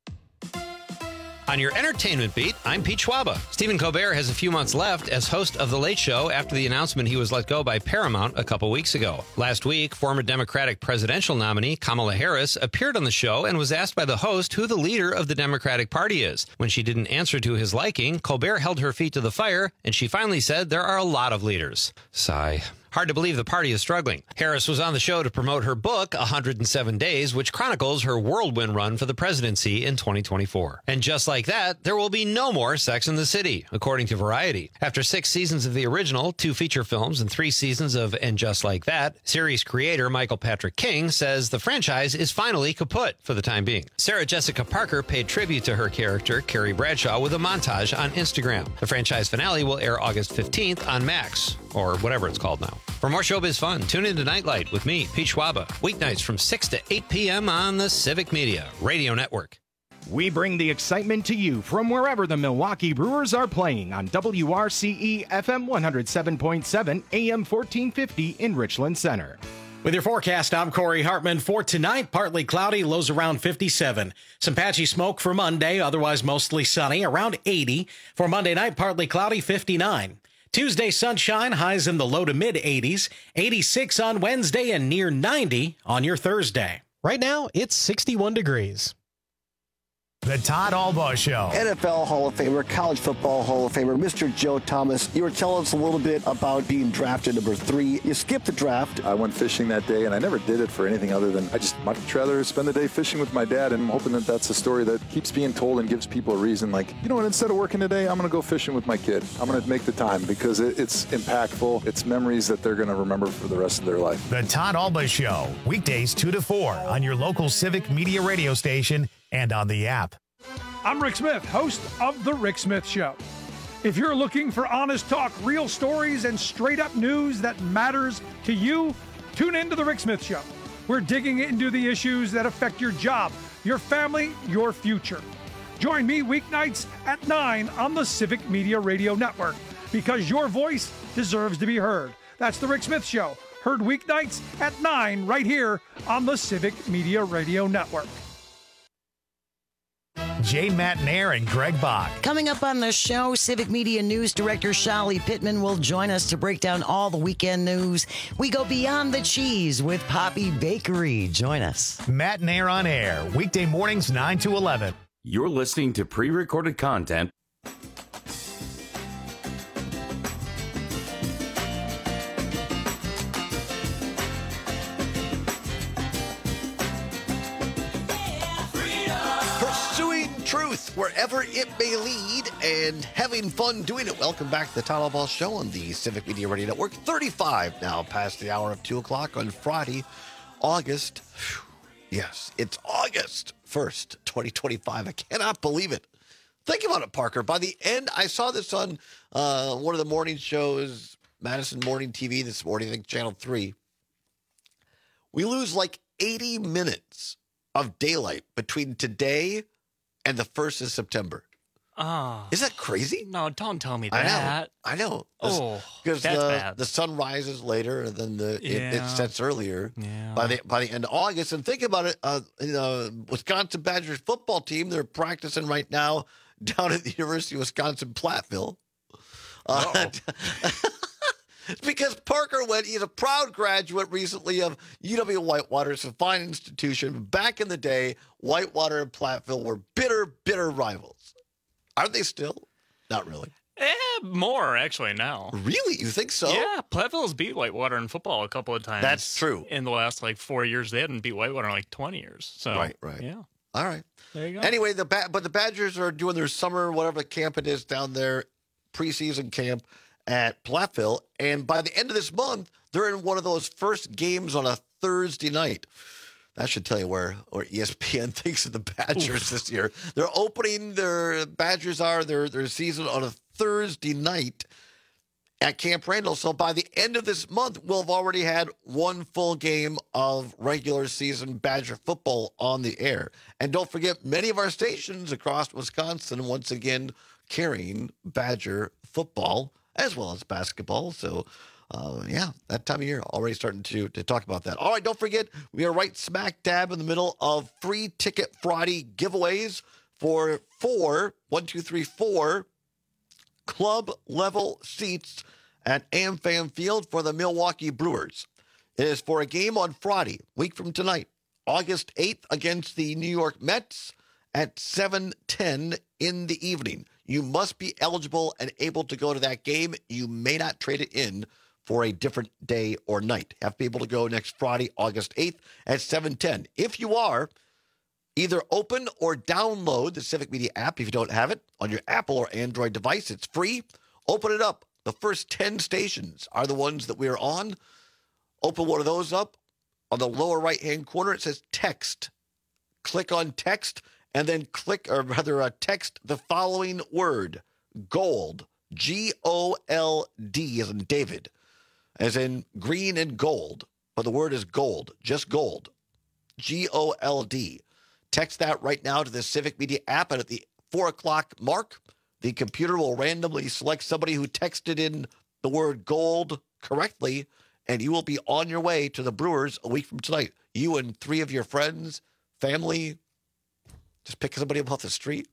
On your entertainment beat, I'm Pete Schwaba. Stephen Colbert has a few months left as host of The Late Show after the announcement he was let go by Paramount a couple weeks ago. Last week, former Democratic presidential nominee Kamala Harris appeared on the show and was asked by the host who the leader of the Democratic Party is. When she didn't answer to his liking, Colbert held her feet to the fire, and she finally said there are a lot of leaders. Sigh. Hard to believe the party is struggling. Harris was on the show to promote her book, one hundred seven days, which chronicles her whirlwind run for the presidency in twenty twenty-four. And just like that, there will be no more Sex and the City, according to Variety. After six seasons of the original, two feature films, and three seasons of And Just Like That, series creator Michael Patrick King says the franchise is finally kaput for the time being. Sarah Jessica Parker paid tribute to her character, Carrie Bradshaw, with a montage on Instagram. The franchise finale will air August fifteenth on Max, or whatever it's called now. For more showbiz fun, tune in to Nightlight with me, Pete Schwaba, weeknights from six to eight p.m. on the Civic Media Radio Network. We bring the excitement to you from wherever the Milwaukee Brewers are playing on W R C E F M one oh seven point seven, A M fourteen fifty in Richland Center. With your forecast, I'm Corey Hartman. For tonight, partly cloudy, lows around fifty-seven. Some patchy smoke for Monday, otherwise mostly sunny, around eighty. For Monday night, partly cloudy, fifty-nine. Tuesday, sunshine, highs in the low to mid eighties, eighty-six on Wednesday, and near ninety on your Thursday. Right now, it's sixty-one degrees. The Todd Albaugh Show. N F L Hall of Famer, College Football Hall of Famer, Mister Joe Thomas. You were telling us a little bit about being drafted number three. You skipped the draft. I went fishing that day, and I never did it for anything other than I just much rather spend the day fishing with my dad, and I'm hoping that that's a story that keeps being told and gives people a reason. Like, you know what, instead of working today, I'm going to go fishing with my kid. I'm going to make the time because it, it's impactful. It's memories that they're going to remember for the rest of their life. The Todd Albaugh Show, weekdays two to four on your local Civic Media radio station and on the app. I'm Rick Smith, host of The Rick Smith Show. If you're looking for honest talk, real stories, and straight-up news that matters to you, tune in to The Rick Smith Show. We're digging into the issues that affect your job, your family, your future. Join me weeknights at nine on the Civic Media Radio Network, because your voice deserves to be heard. That's The Rick Smith Show, Heard weeknights at nine right here on the Civic Media Radio Network. Jay Matnair and Greg Bach. Coming up on the show, Civic Media News Director Shali Pittman will join us to break down all the weekend news. We go beyond the cheese with Poppy Bakery. Join us. Matnair on air, weekday mornings nine to eleven. You're listening to pre-recorded content. Truth wherever it may lead and having fun doing it. Welcome back to the Tyler Ball Show on the Civic Media Radio Network. thirty-five now past the hour of two o'clock on Friday, August. Yes, it's August first, twenty twenty-five. I cannot believe it. Think about it, Parker. By the end, I saw this on uh, one of the morning shows, Madison Morning T V this morning, I think Channel three. We lose like eighty minutes of daylight between today and the first of September. Oh. Is that crazy? No, don't tell me I that. know. I know. Oh, because that's the, bad. the sun rises later and then the Yeah. it, it sets earlier Yeah. by the by the end of August. And think about it, uh, you know, Wisconsin Badgers football team, they're practicing right now down at the University of Wisconsin Platteville. Uh, because Parker went, he's a proud graduate recently of U W Whitewater. It's a fine institution. Back in the day, Whitewater and Platteville were bitter, bitter rivals. Are they still? Not really. Eh, more actually now. Really? You think so? Yeah, Platteville's beat Whitewater in football a couple of times. That's true. In the last like four years, they hadn't beat Whitewater in like twenty years. So Right, right. Yeah. All right. There you go. Anyway, the ba- but the Badgers are doing their summer, whatever camp it is down there, preseason camp at Platteville. And by the end of this month, they're in one of those first games on a Thursday night. That should tell you where, where E S P N thinks of the Badgers Oof. this year. They're opening their Badgers are their their season on a Thursday night at Camp Randall. So by the end of this month, we'll have already had one full game of regular season Badger football on the air. And don't forget, many of our stations across Wisconsin, once again, carrying Badger football as well as basketball. So, uh, yeah, that time of year, already starting to, to talk about that. All right, don't forget, we are right smack dab in the middle of free Ticket Friday giveaways for four, one, two, three, four club level seats at AmFam Field for the Milwaukee Brewers. It is for a game on Friday, week from tonight, August eighth, against the New York Mets at seven ten in the evening. You must be eligible and able to go to that game. You may not trade it in for a different day or night. Have to be able to go next Friday, August eighth at seven ten. If you are, either open or download the Civic Media app if you don't have it on your Apple or Android device. It's free. Open it up. The first ten stations are the ones that we are on. Open one of those up. On the lower right-hand corner, it says text. Click on text and then click, or rather uh, text the following word, gold, G O L D as in David, as in green and gold. But the word is gold, just gold, G O L D. Text that right now to the Civic Media app, and at the four o'clock mark, the computer will randomly select somebody who texted in the word gold correctly, and you will be on your way to the Brewers a week from tonight. You and three of your friends, family, just pick somebody up off the street.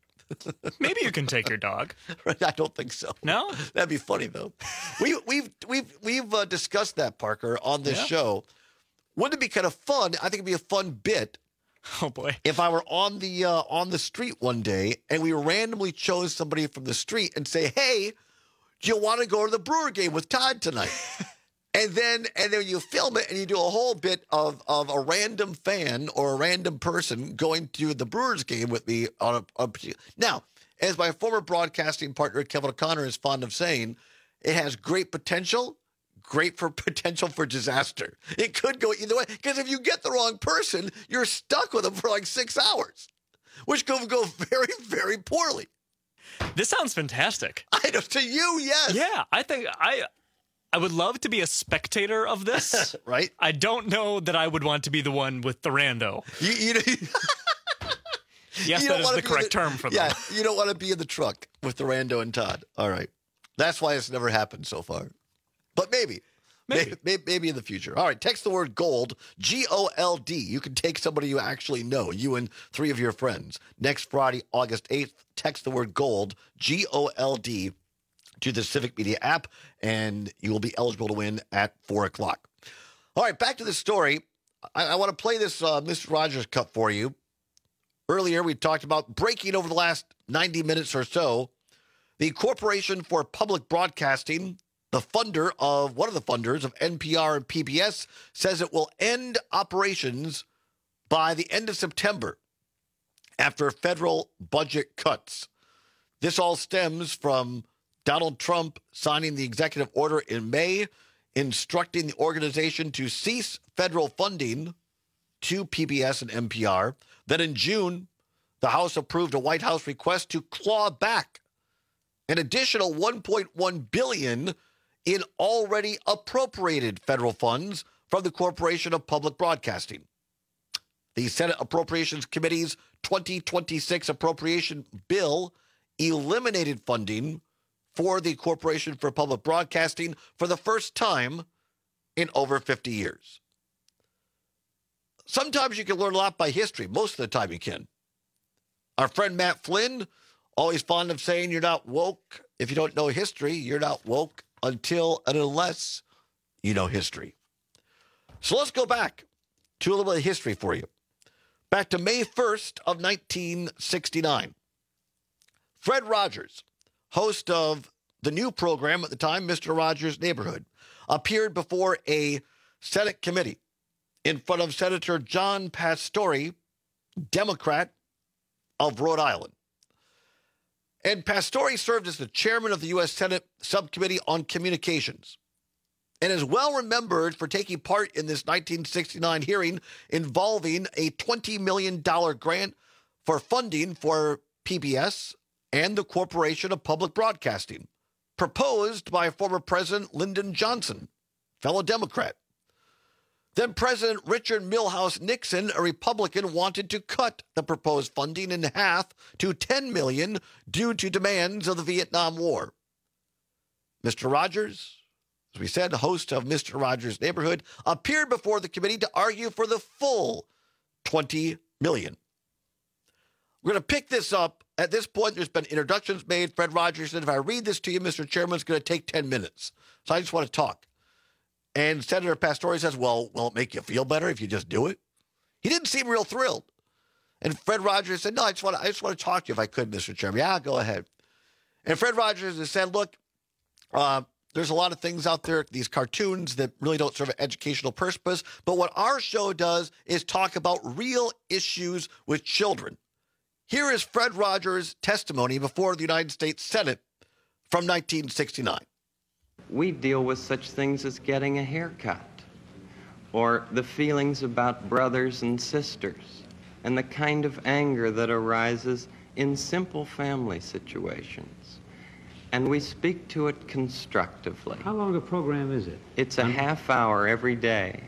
Maybe you can take your dog. I don't think so. No? That'd be funny, though. we, we've we've we've uh, discussed that, Parker, on this Yeah. show. Wouldn't it be kind of fun? I think it'd be a fun bit. Oh boy! If I were on the uh, on the street one day and we randomly chose somebody from the street and say, "Hey, do you want to go to the Brewer game with Todd tonight?" and then and then you film it and you do a whole bit of of a random fan or a random person going to the Brewers game with me on a, a now. As my former broadcasting partner Kevin O'Connor is fond of saying, it has great potential. Great for potential for disaster. It could go either way. Because if you get the wrong person, you're stuck with them for like six hours, which could go very, very poorly. This sounds fantastic. I know, to you, yes. Yeah, I think I I would love to be a spectator of this. Right? I don't know that I would want to be the one with the rando. You, you, yes, you that is wanna the be correct the, term for yeah, them. you don't want to be in the truck with the rando and Todd. All right. That's why it's never happened so far. But maybe. Maybe. maybe. Maybe in the future. All right, text the word GOLD, G O L D. You can take somebody you actually know, you and three of your friends. Next Friday, August eighth, text the word GOLD, G O L D, to the Civic Media app, and you will be eligible to win at four o'clock. All right, back to the story. I, I want to play this uh, Mister Rogers cut for you. Earlier, we talked about breaking over the last ninety minutes or so. The Corporation for Public Broadcasting, the funder of, one of the funders of N P R and P B S, says it will end operations by the end of September after federal budget cuts. This all stems from Donald Trump signing the executive order in May, instructing the organization to cease federal funding to P B S and N P R. Then in June, the House approved a White House request to claw back an additional one point one billion dollars in already appropriated federal funds from the Corporation of Public Broadcasting. The Senate Appropriations Committee's twenty twenty-six appropriation bill eliminated funding for the Corporation for Public Broadcasting for the first time in over fifty years. Sometimes you can learn a lot by history. Most of the time you can. Our friend Matt Flynn, always fond of saying you're not woke if you don't know history. You're not woke until and unless you know history. So let's go back to a little bit of history for you. Back to May first of nineteen sixty-nine. Fred Rogers, host of the new program at the time, Mister Rogers' Neighborhood, appeared before a Senate committee in front of Senator John Pastore, Democrat of Rhode Island. And Pastore served as the chairman of the U S Senate Subcommittee on Communications and is well remembered for taking part in this nineteen sixty-nine hearing involving a twenty million dollars grant for funding for P B S and the Corporation of Public Broadcasting, proposed by former President Lyndon Johnson, fellow Democrat. Then President Richard Milhous Nixon, a Republican, wanted to cut the proposed funding in half to ten million dollars due to demands of the Vietnam War. Mister Rogers, as we said, host of Mister Rogers' Neighborhood, appeared before the committee to argue for the full twenty million dollars. We're going to pick this up. At this point, there's been introductions made. Fred Rogers said, if I read this to you, Mister Chairman, it's going to take ten minutes. So I just want to talk. And Senator Pastore says, well, will it make you feel better if you just do it? He didn't seem real thrilled. And Fred Rogers said, no, I just want to, I just want to talk to you if I could, Mister Chairman. Yeah, go ahead. And Fred Rogers has said, look, uh, there's a lot of things out there, these cartoons that really don't serve an educational purpose. But what our show does is talk about real issues with children. Here is Fred Rogers' testimony before the United States Senate from nineteen sixty-nine. We deal with such things as getting a haircut, or the feelings about brothers and sisters, and the kind of anger that arises in simple family situations. And we speak to it constructively. How long a program is it? It's a half hour every day.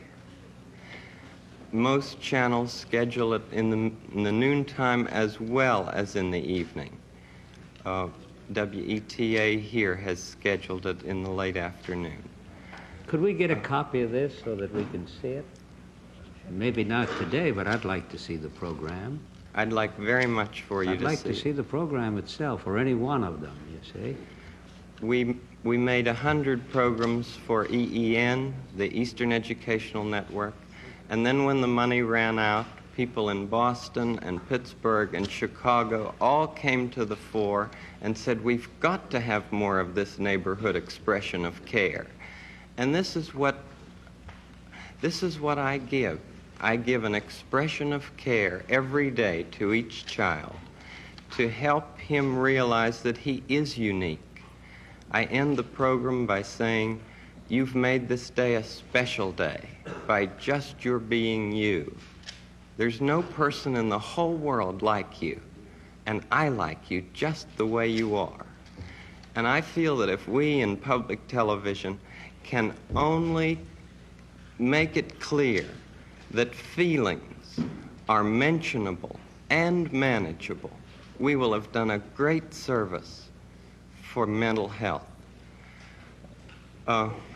Most channels schedule it in the, in the noontime as well as in the evening. Uh, W E T A here has scheduled it in the late afternoon. Could we get a copy of this so that we can see it? Maybe not today, but I'd like to see the program. I'd like very much for you I'd to like see. to see the program itself, or any one of them, you see. We, we made one hundred programs for E E N, the Eastern Educational Network, and then when the money ran out, people in Boston and Pittsburgh and Chicago all came to the fore and said, we've got to have more of this neighborhood expression of care. And this is what, this is what I give. I give an expression of care every day to each child to help him realize that he is unique. I end the program by saying, you've made this day a special day by just your being you. There's no person in the whole world like you, and I like you just the way you are. And I feel that if we in public television can only make it clear that feelings are mentionable and manageable, we will have done a great service for mental health. Uh,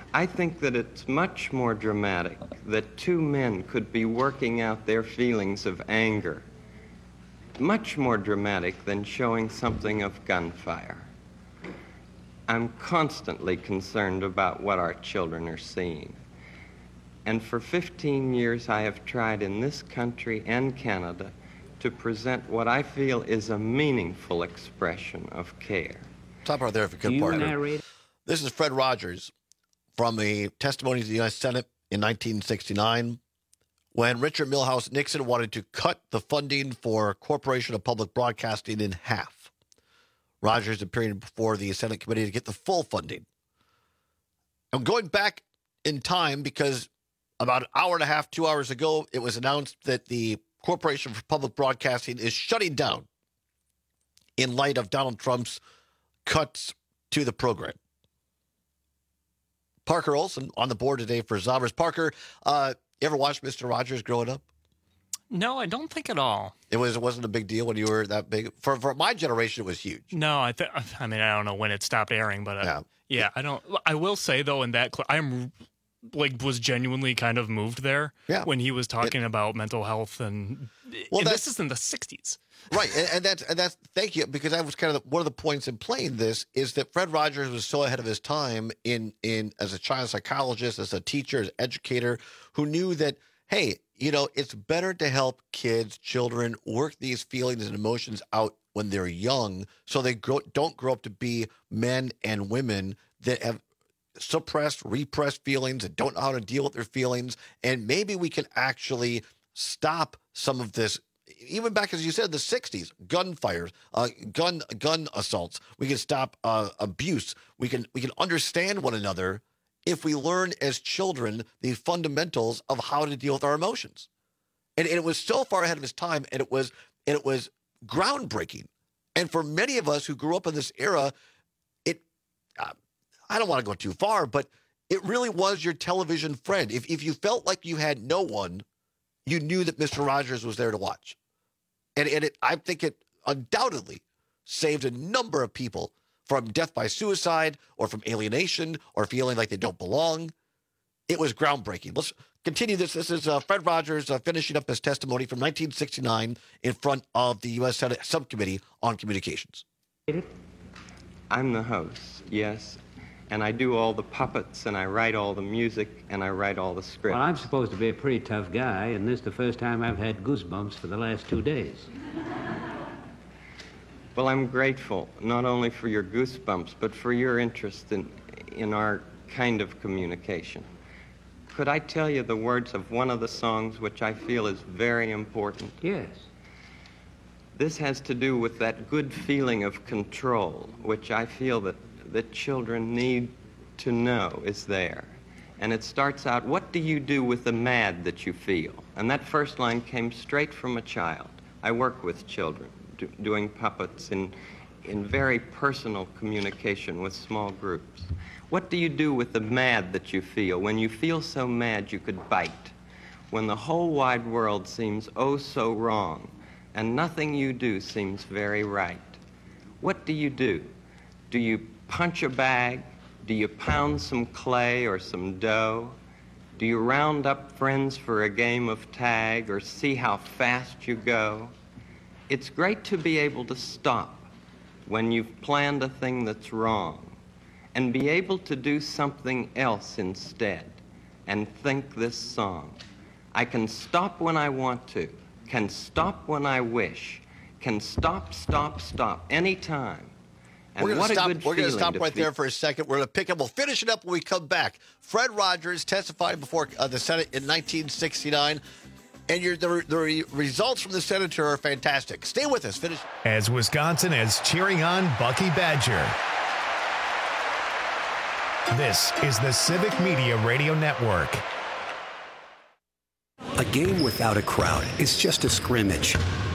I think that it's much more dramatic that two men could be working out their feelings of anger. Much more dramatic than showing something of gunfire. I'm constantly concerned about what our children are seeing. And for fifteen years, I have tried in this country and Canada to present what I feel is a meaningful expression of care. Top right there if you could, partner. This is Fred Rogers from a testimony to the U S Senate in nineteen sixty-nine when Richard Milhous Nixon wanted to cut the funding for Corporation of Public Broadcasting in half. Rogers appearing before the Senate committee to get the full funding. I'm going back in time because about an hour and a half, two hours ago, it was announced that the Corporation for Public Broadcasting is shutting down in light of Donald Trump's cuts to the program. Parker Olson on the board today for Zombers. Parker, uh, you ever watched Mister Rogers growing up? No, I don't think at all. It was it wasn't a big deal when you were that big. For for my generation, it was huge. No, I th- I mean I don't know when it stopped airing, but uh, yeah. yeah, I don't. I will say though, in that cl- I'm like was genuinely kind of moved there. Yeah. when he was talking it, about mental health and, well, and this is in the sixties. Right, and, and that's and that's thank you, because that was kind of the, one of the points in playing this is that Fred Rogers was so ahead of his time in in as a child psychologist, as a teacher, as an educator, who knew that, hey, you know, it's better to help kids, children work these feelings and emotions out when they're young, so they grow, don't grow up to be men and women that have suppressed, repressed feelings and don't know how to deal with their feelings. And maybe we can actually stop some of this. Even back, as you said, the sixties, gunfires, uh, gun gun assaults. We can stop uh, abuse. We can we can understand one another if we learn as children the fundamentals of how to deal with our emotions. And, and it was so far ahead of his time, and it was and it was groundbreaking. And for many of us who grew up in this era, it uh, I don't want to go too far, but it really was your television friend. If if you felt like you had no one, you knew that Mister Rogers was there to watch. And, and it, I think it undoubtedly saved a number of people from death by suicide or from alienation or feeling like they don't belong. It was groundbreaking. Let's continue this. This is uh, Fred Rogers uh, finishing up his testimony from nineteen sixty-nine in front of the U S Senate Subcommittee on Communications. I'm the host, yes. And I do all the puppets, and I write all the music, and I write all the scripts. Well, I'm supposed to be a pretty tough guy, and this is the first time I've had goosebumps for the last two days. Well, I'm grateful, not only for your goosebumps, but for your interest in, in our kind of communication. Could I tell you the words of one of the songs which I feel is very important? Yes. This has to do with that good feeling of control, which I feel that that children need to know is there. And it starts out, what do you do with the mad that you feel? And that first line came straight from a child. I work with children, do, doing puppets in, in very personal communication with small groups. What do you do with the mad that you feel? When you feel so mad you could bite. When the whole wide world seems oh so wrong, and nothing you do seems very right. What do you do? Do you punch a bag? Do you pound some clay or some dough? Do you round up friends for a game of tag or see how fast you go? It's great to be able to stop when you've planned a thing that's wrong and be able to do something else instead and think this song. I can stop when I want to, can stop when I wish, can stop, stop, stop anytime. And we're going to stop, we're gonna stop to right feel. there for a second. We're going to pick up. We'll finish it up when we come back. Fred Rogers testified before uh, the Senate in nineteen sixty-nine. And your, the, the re- results from the senator are fantastic. Stay with us. Finish. As Wisconsin is cheering on Bucky Badger. This is the Civic Media Radio Network. A game without a crowd is just a scrimmage.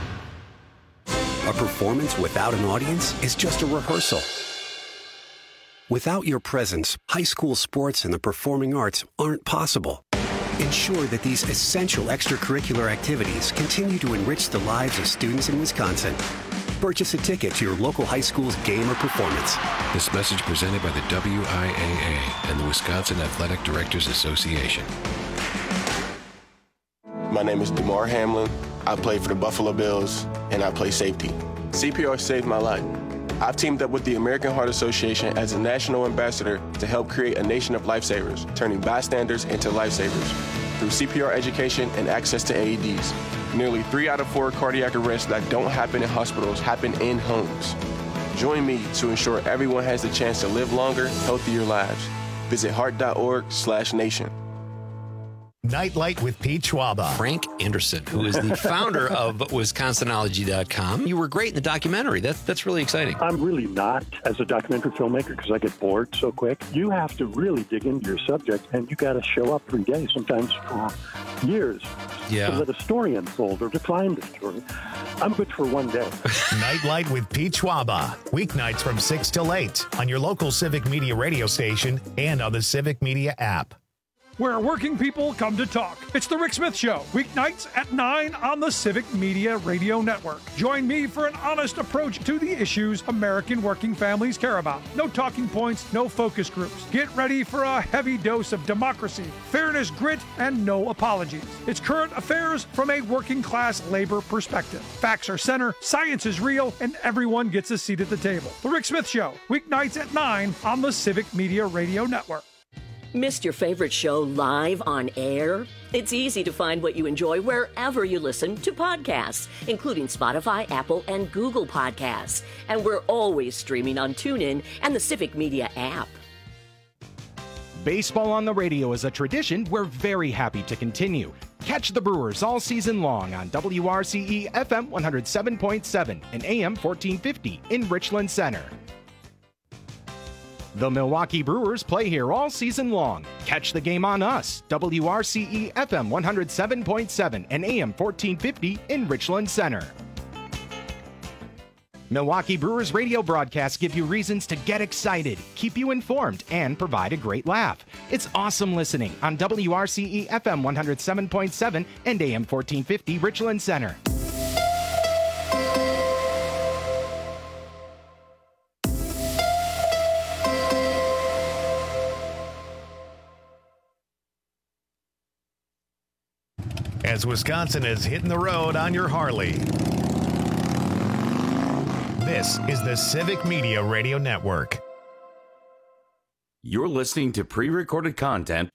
A performance without an audience is just a rehearsal. Without your presence, high school sports and the performing arts aren't possible. Ensure that these essential extracurricular activities continue to enrich the lives of students in Wisconsin. purchase a ticket to your local high school's game or performance. This message presented by the W I A A and the Wisconsin Athletic Directors Association. My name is DeMar Hamlin. I play for the Buffalo Bills, and I play safety. C P R saved my life. I've teamed up with the American Heart Association as a national ambassador to help create a nation of lifesavers, turning bystanders into lifesavers through C P R education and access to A E Ds. Nearly three out of four cardiac arrests that don't happen in hospitals happen in homes. Join me to ensure everyone has the chance to live longer, healthier lives. Visit heart.org slash nation. Nightlight with Pete Schwaba. Frank Anderson, who is the founder of Wisconsinology dot com. You were great in the documentary. That's that's really exciting. I'm really not as a documentary filmmaker because I get bored so quick. You have to really dig into your subject, and you got to show up every day, sometimes for years, yeah. to let a story unfold or to find a story. I'm good for one day. Nightlight with Pete Schwaba. Weeknights from six till eight on your local Civic Media radio station and on the Civic Media app. Where working people come to talk. It's the Rick Smith Show, weeknights at nine on the Civic Media Radio Network. Join me for an honest approach to the issues American working families care about. No talking points, no focus groups. Get ready for a heavy dose of democracy, fairness, grit, and no apologies. It's current affairs from a working class labor perspective. Facts are center, science is real, and everyone gets a seat at the table. The Rick Smith Show, weeknights at nine on the Civic Media Radio Network. Missed your favorite show live on air? It's easy to find what you enjoy wherever you listen to podcasts, including Spotify, Apple, and Google Podcasts. And we're always streaming on TuneIn and the Civic Media app. Baseball on the radio is a tradition we're very happy to continue. Catch the Brewers all season long on W R C E F M one oh seven point seven and A M fourteen fifty in Richland Center. The Milwaukee Brewers play here all season long. Catch the game on us, W R C E F M one oh seven point seven and A M fourteen fifty in Richland Center. Milwaukee Brewers radio broadcasts give you reasons to get excited, keep you informed, and provide a great laugh. It's awesome listening on W R C E F M one oh seven point seven and A M fourteen fifty Richland Center. As Wisconsin is hitting the road on your Harley. This is the Civic Media Radio Network. You're listening to pre-recorded content.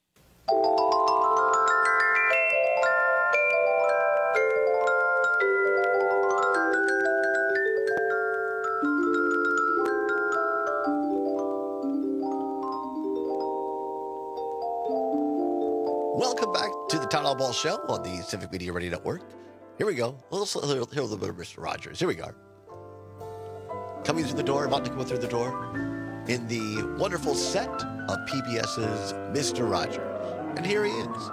Welcome back to the Town Hall Ball Show on the Civic Media Radio Network. Here we go. A little, hear a little bit of Mister Rogers. Here we go. Coming through the door, about to come through the door, in the wonderful set of PBS's Mister Rogers. And here he is.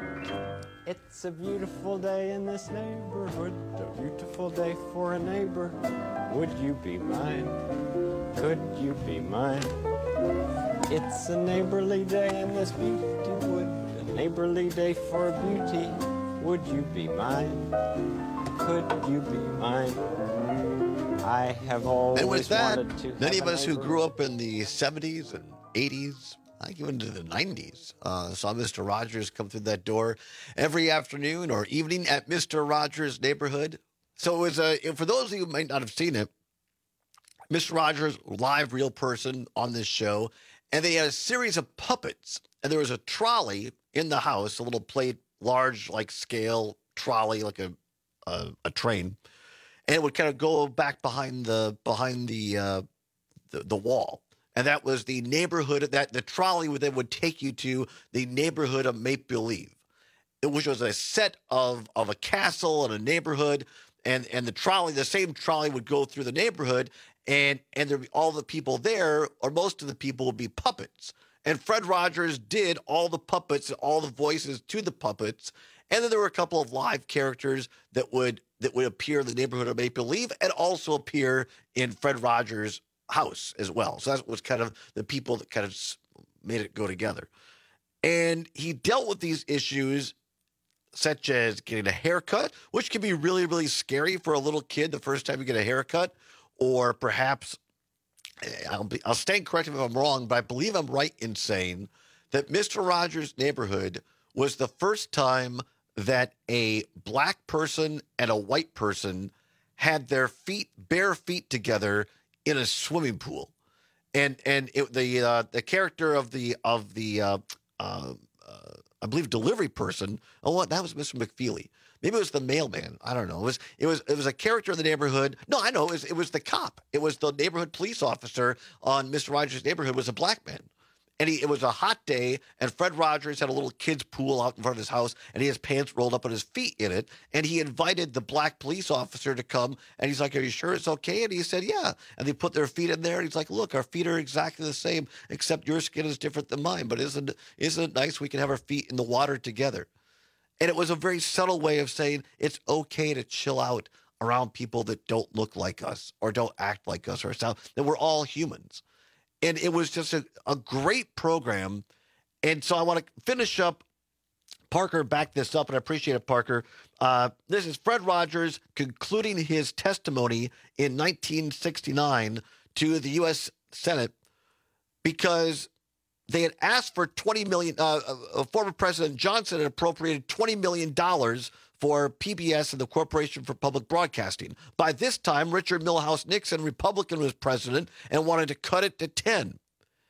It's a beautiful day in this neighborhood, a beautiful day for a neighbor. Would you be mine? Could you be mine? It's a neighborly day in this beauty wood, a neighborly day for beauty. Would you be mine? Could you be mine? I have always And with that, wanted to many have of a us who neighbor. grew up in the seventies and eighties, I think even into the nineties, uh, saw Mister Rogers come through that door every afternoon or evening at Mister Rogers' neighborhood. So it was a, for those of you who might not have seen it, Mister Rogers, live real person on this show, and they had a series of puppets, and there was a trolley in the house, a little plate, large like scale trolley, like a a, a train, and it would kind of go back behind the behind the uh, the, the wall. And that was the neighborhood that the trolley would then would take you to the neighborhood of Make Believe, which was a set of of a castle and a neighborhood, and and the trolley, the same trolley would go through the neighborhood, and and there all the people there, or most of the people, would be puppets. And Fred Rogers did all the puppets, all the voices to the puppets, and then there were a couple of live characters that would that would appear in the neighborhood of Make Believe and also appear in Fred Rogers' house as well. So that was kind of the people that kind of made it go together. And he dealt with these issues such as getting a haircut, which can be really, really scary for a little kid the first time you get a haircut, or perhaps, I'll, be, I'll stand corrected if I'm wrong, but I believe I'm right in saying that Mister Rogers' Neighborhood was the first time that a black person and a white person had their feet, bare feet together in a swimming pool. And and it, the uh, the character of the of the uh, uh, uh, I believe delivery person. Oh, what that was Mister McFeely. Maybe it was the mailman. I don't know. It was it was it was a character in the neighborhood. No, I know it was it was the cop. It was the neighborhood police officer on Mister Rogers' Neighborhood was a black man. And he, it was a hot day, and Fred Rogers had a little kid's pool out in front of his house, and he had his pants rolled up and his feet in it. And he invited the black police officer to come, and he's like, "Are you sure it's okay?" And he said, "Yeah." And they put their feet in there, and he's like, "Look, our feet are exactly the same, except your skin is different than mine. But isn't isn't it nice we can have our feet in the water together?" And it was a very subtle way of saying it's okay to chill out around people that don't look like us or don't act like us or sound, that we're all humans. And it was just a, a great program. And so I want to finish up. Parker backed this up, and I appreciate it, Parker. Uh, this is Fred Rogers concluding his testimony in nineteen sixty-nine to the U S Senate because they had asked for twenty million dollars. Uh, uh, former President Johnson had appropriated twenty million dollars for P B S and the Corporation for Public Broadcasting. By this time, Richard Milhous Nixon, Republican, was president and wanted to cut it to ten.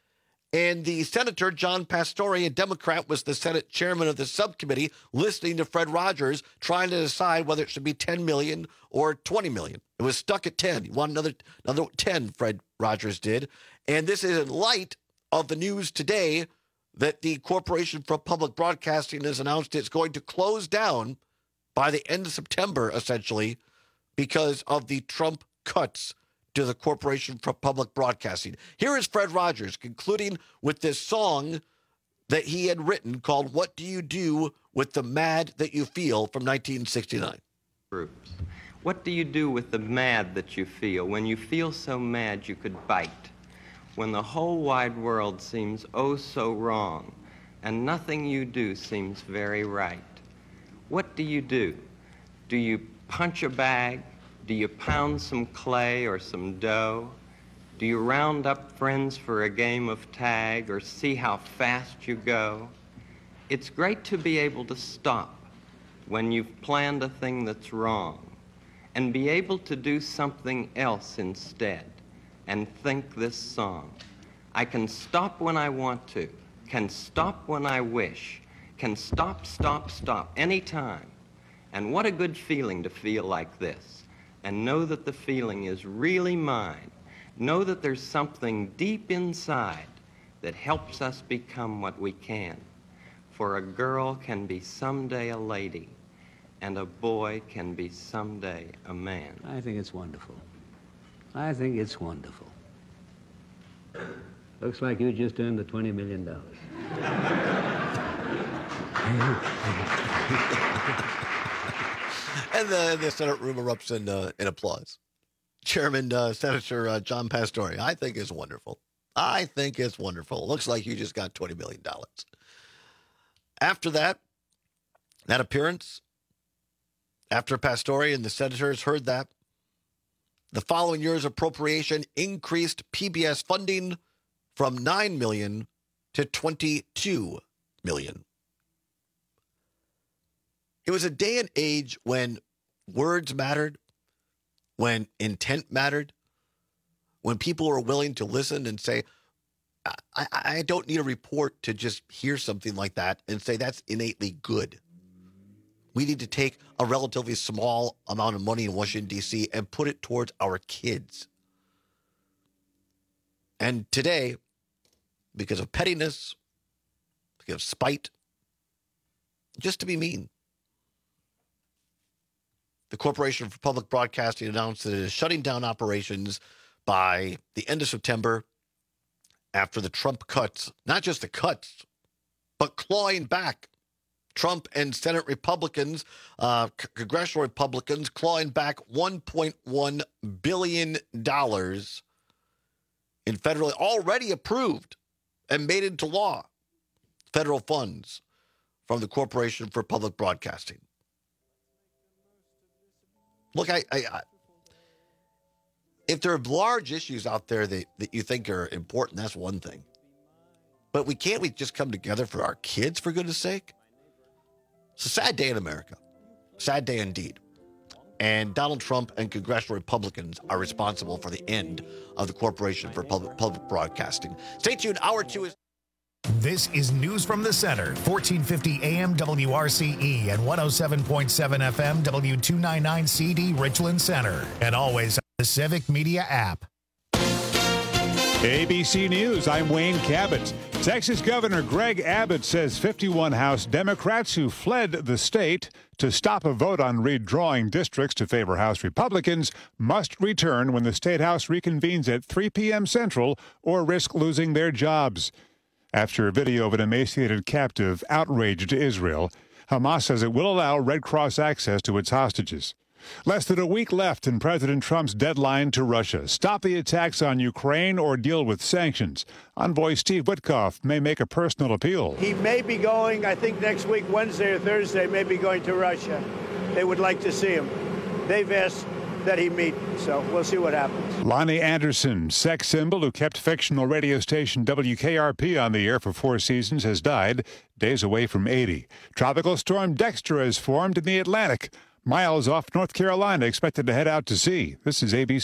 And the senator, John Pastore, a Democrat, was the Senate chairman of the subcommittee, listening to Fred Rogers, trying to decide whether it should be ten million dollars or twenty million dollars. It was stuck at ten. He wanted another, another ten, Fred Rogers did. And this is in light of the news today that the Corporation for Public Broadcasting has announced it's going to close down by the end of September, essentially, because of the Trump cuts to the Corporation for Public Broadcasting. Here is Fred Rogers concluding with this song that he had written called "What Do You Do with the Mad That You Feel" from nineteen sixty-nine. Groups. What do you do with the mad that you feel when you feel so mad you could bite? When the whole wide world seems oh so wrong and nothing you do seems very right? What do you do? Do you punch a bag? Do you pound some clay or some dough? Do you round up friends for a game of tag or see how fast you go? It's great to be able to stop when you've planned a thing that's wrong and be able to do something else instead and think this song. I can stop when I want to, can stop when I wish, can stop, stop, stop anytime. And what a good feeling to feel like this and know that the feeling is really mine. Know that there's something deep inside that helps us become what we can. For a girl can be someday a lady and a boy can be someday a man. I think it's wonderful. I think it's wonderful. Looks like you just earned the twenty million dollars. And the, the Senate room erupts in, uh, in applause. Chairman uh, Senator uh, John Pastore, I think it's wonderful. I think it's wonderful. Looks like you just got twenty million dollars. After that, that appearance, after Pastore and the senators heard that, the following year's appropriation increased P B S funding from nine million dollars to twenty-two million dollars. It was a day and age when words mattered, when intent mattered, when people were willing to listen and say, I, I don't need a report to just hear something like that and say that's innately good. We need to take a relatively small amount of money in Washington, D C and put it towards our kids. And today, because of pettiness, because of spite, just to be mean, the Corporation for Public Broadcasting announced that it is shutting down operations by the end of September after the Trump cuts, not just the cuts, but clawing back. Trump and Senate Republicans, uh, congressional Republicans, clawing back one point one billion dollars in federally already approved and made into law federal funds from the Corporation for Public Broadcasting. Look, I, I, I if there are large issues out there that, that you think are important, that's one thing. But we can't we just come together for our kids, for goodness sake? It's a sad day in America. Sad day indeed. And Donald Trump and congressional Republicans are responsible for the end of the Corporation for Public, Public Broadcasting. Stay tuned. Hour two is... This is News from the Center, fourteen fifty A M W R C E and one oh seven point seven F M W two ninety-nine C D Richland Center. And always on the Civic Media app. A B C News, I'm Wayne Cabot. Texas Governor Greg Abbott says fifty-one House Democrats who fled the state to stop a vote on redrawing districts to favor House Republicans must return when the State House reconvenes at three p.m. Central or risk losing their jobs. After a video of an emaciated captive outraged Israel, Hamas says it will allow Red Cross access to its hostages. Less than a week left in President Trump's deadline to Russia. Stop the attacks on Ukraine or deal with sanctions. Envoy Steve Witkoff may make a personal appeal. He may be going, I think next week, Wednesday or Thursday, may be going to Russia. They would like to see him. They've asked that he meet, so we'll see what happens. Lonnie Anderson, sex symbol who kept fictional radio station W K R P on the air for four seasons, has died, days away from eighty. Tropical storm Dexter has formed in the Atlantic. Miles off North Carolina, expected to head out to sea. This is A B C.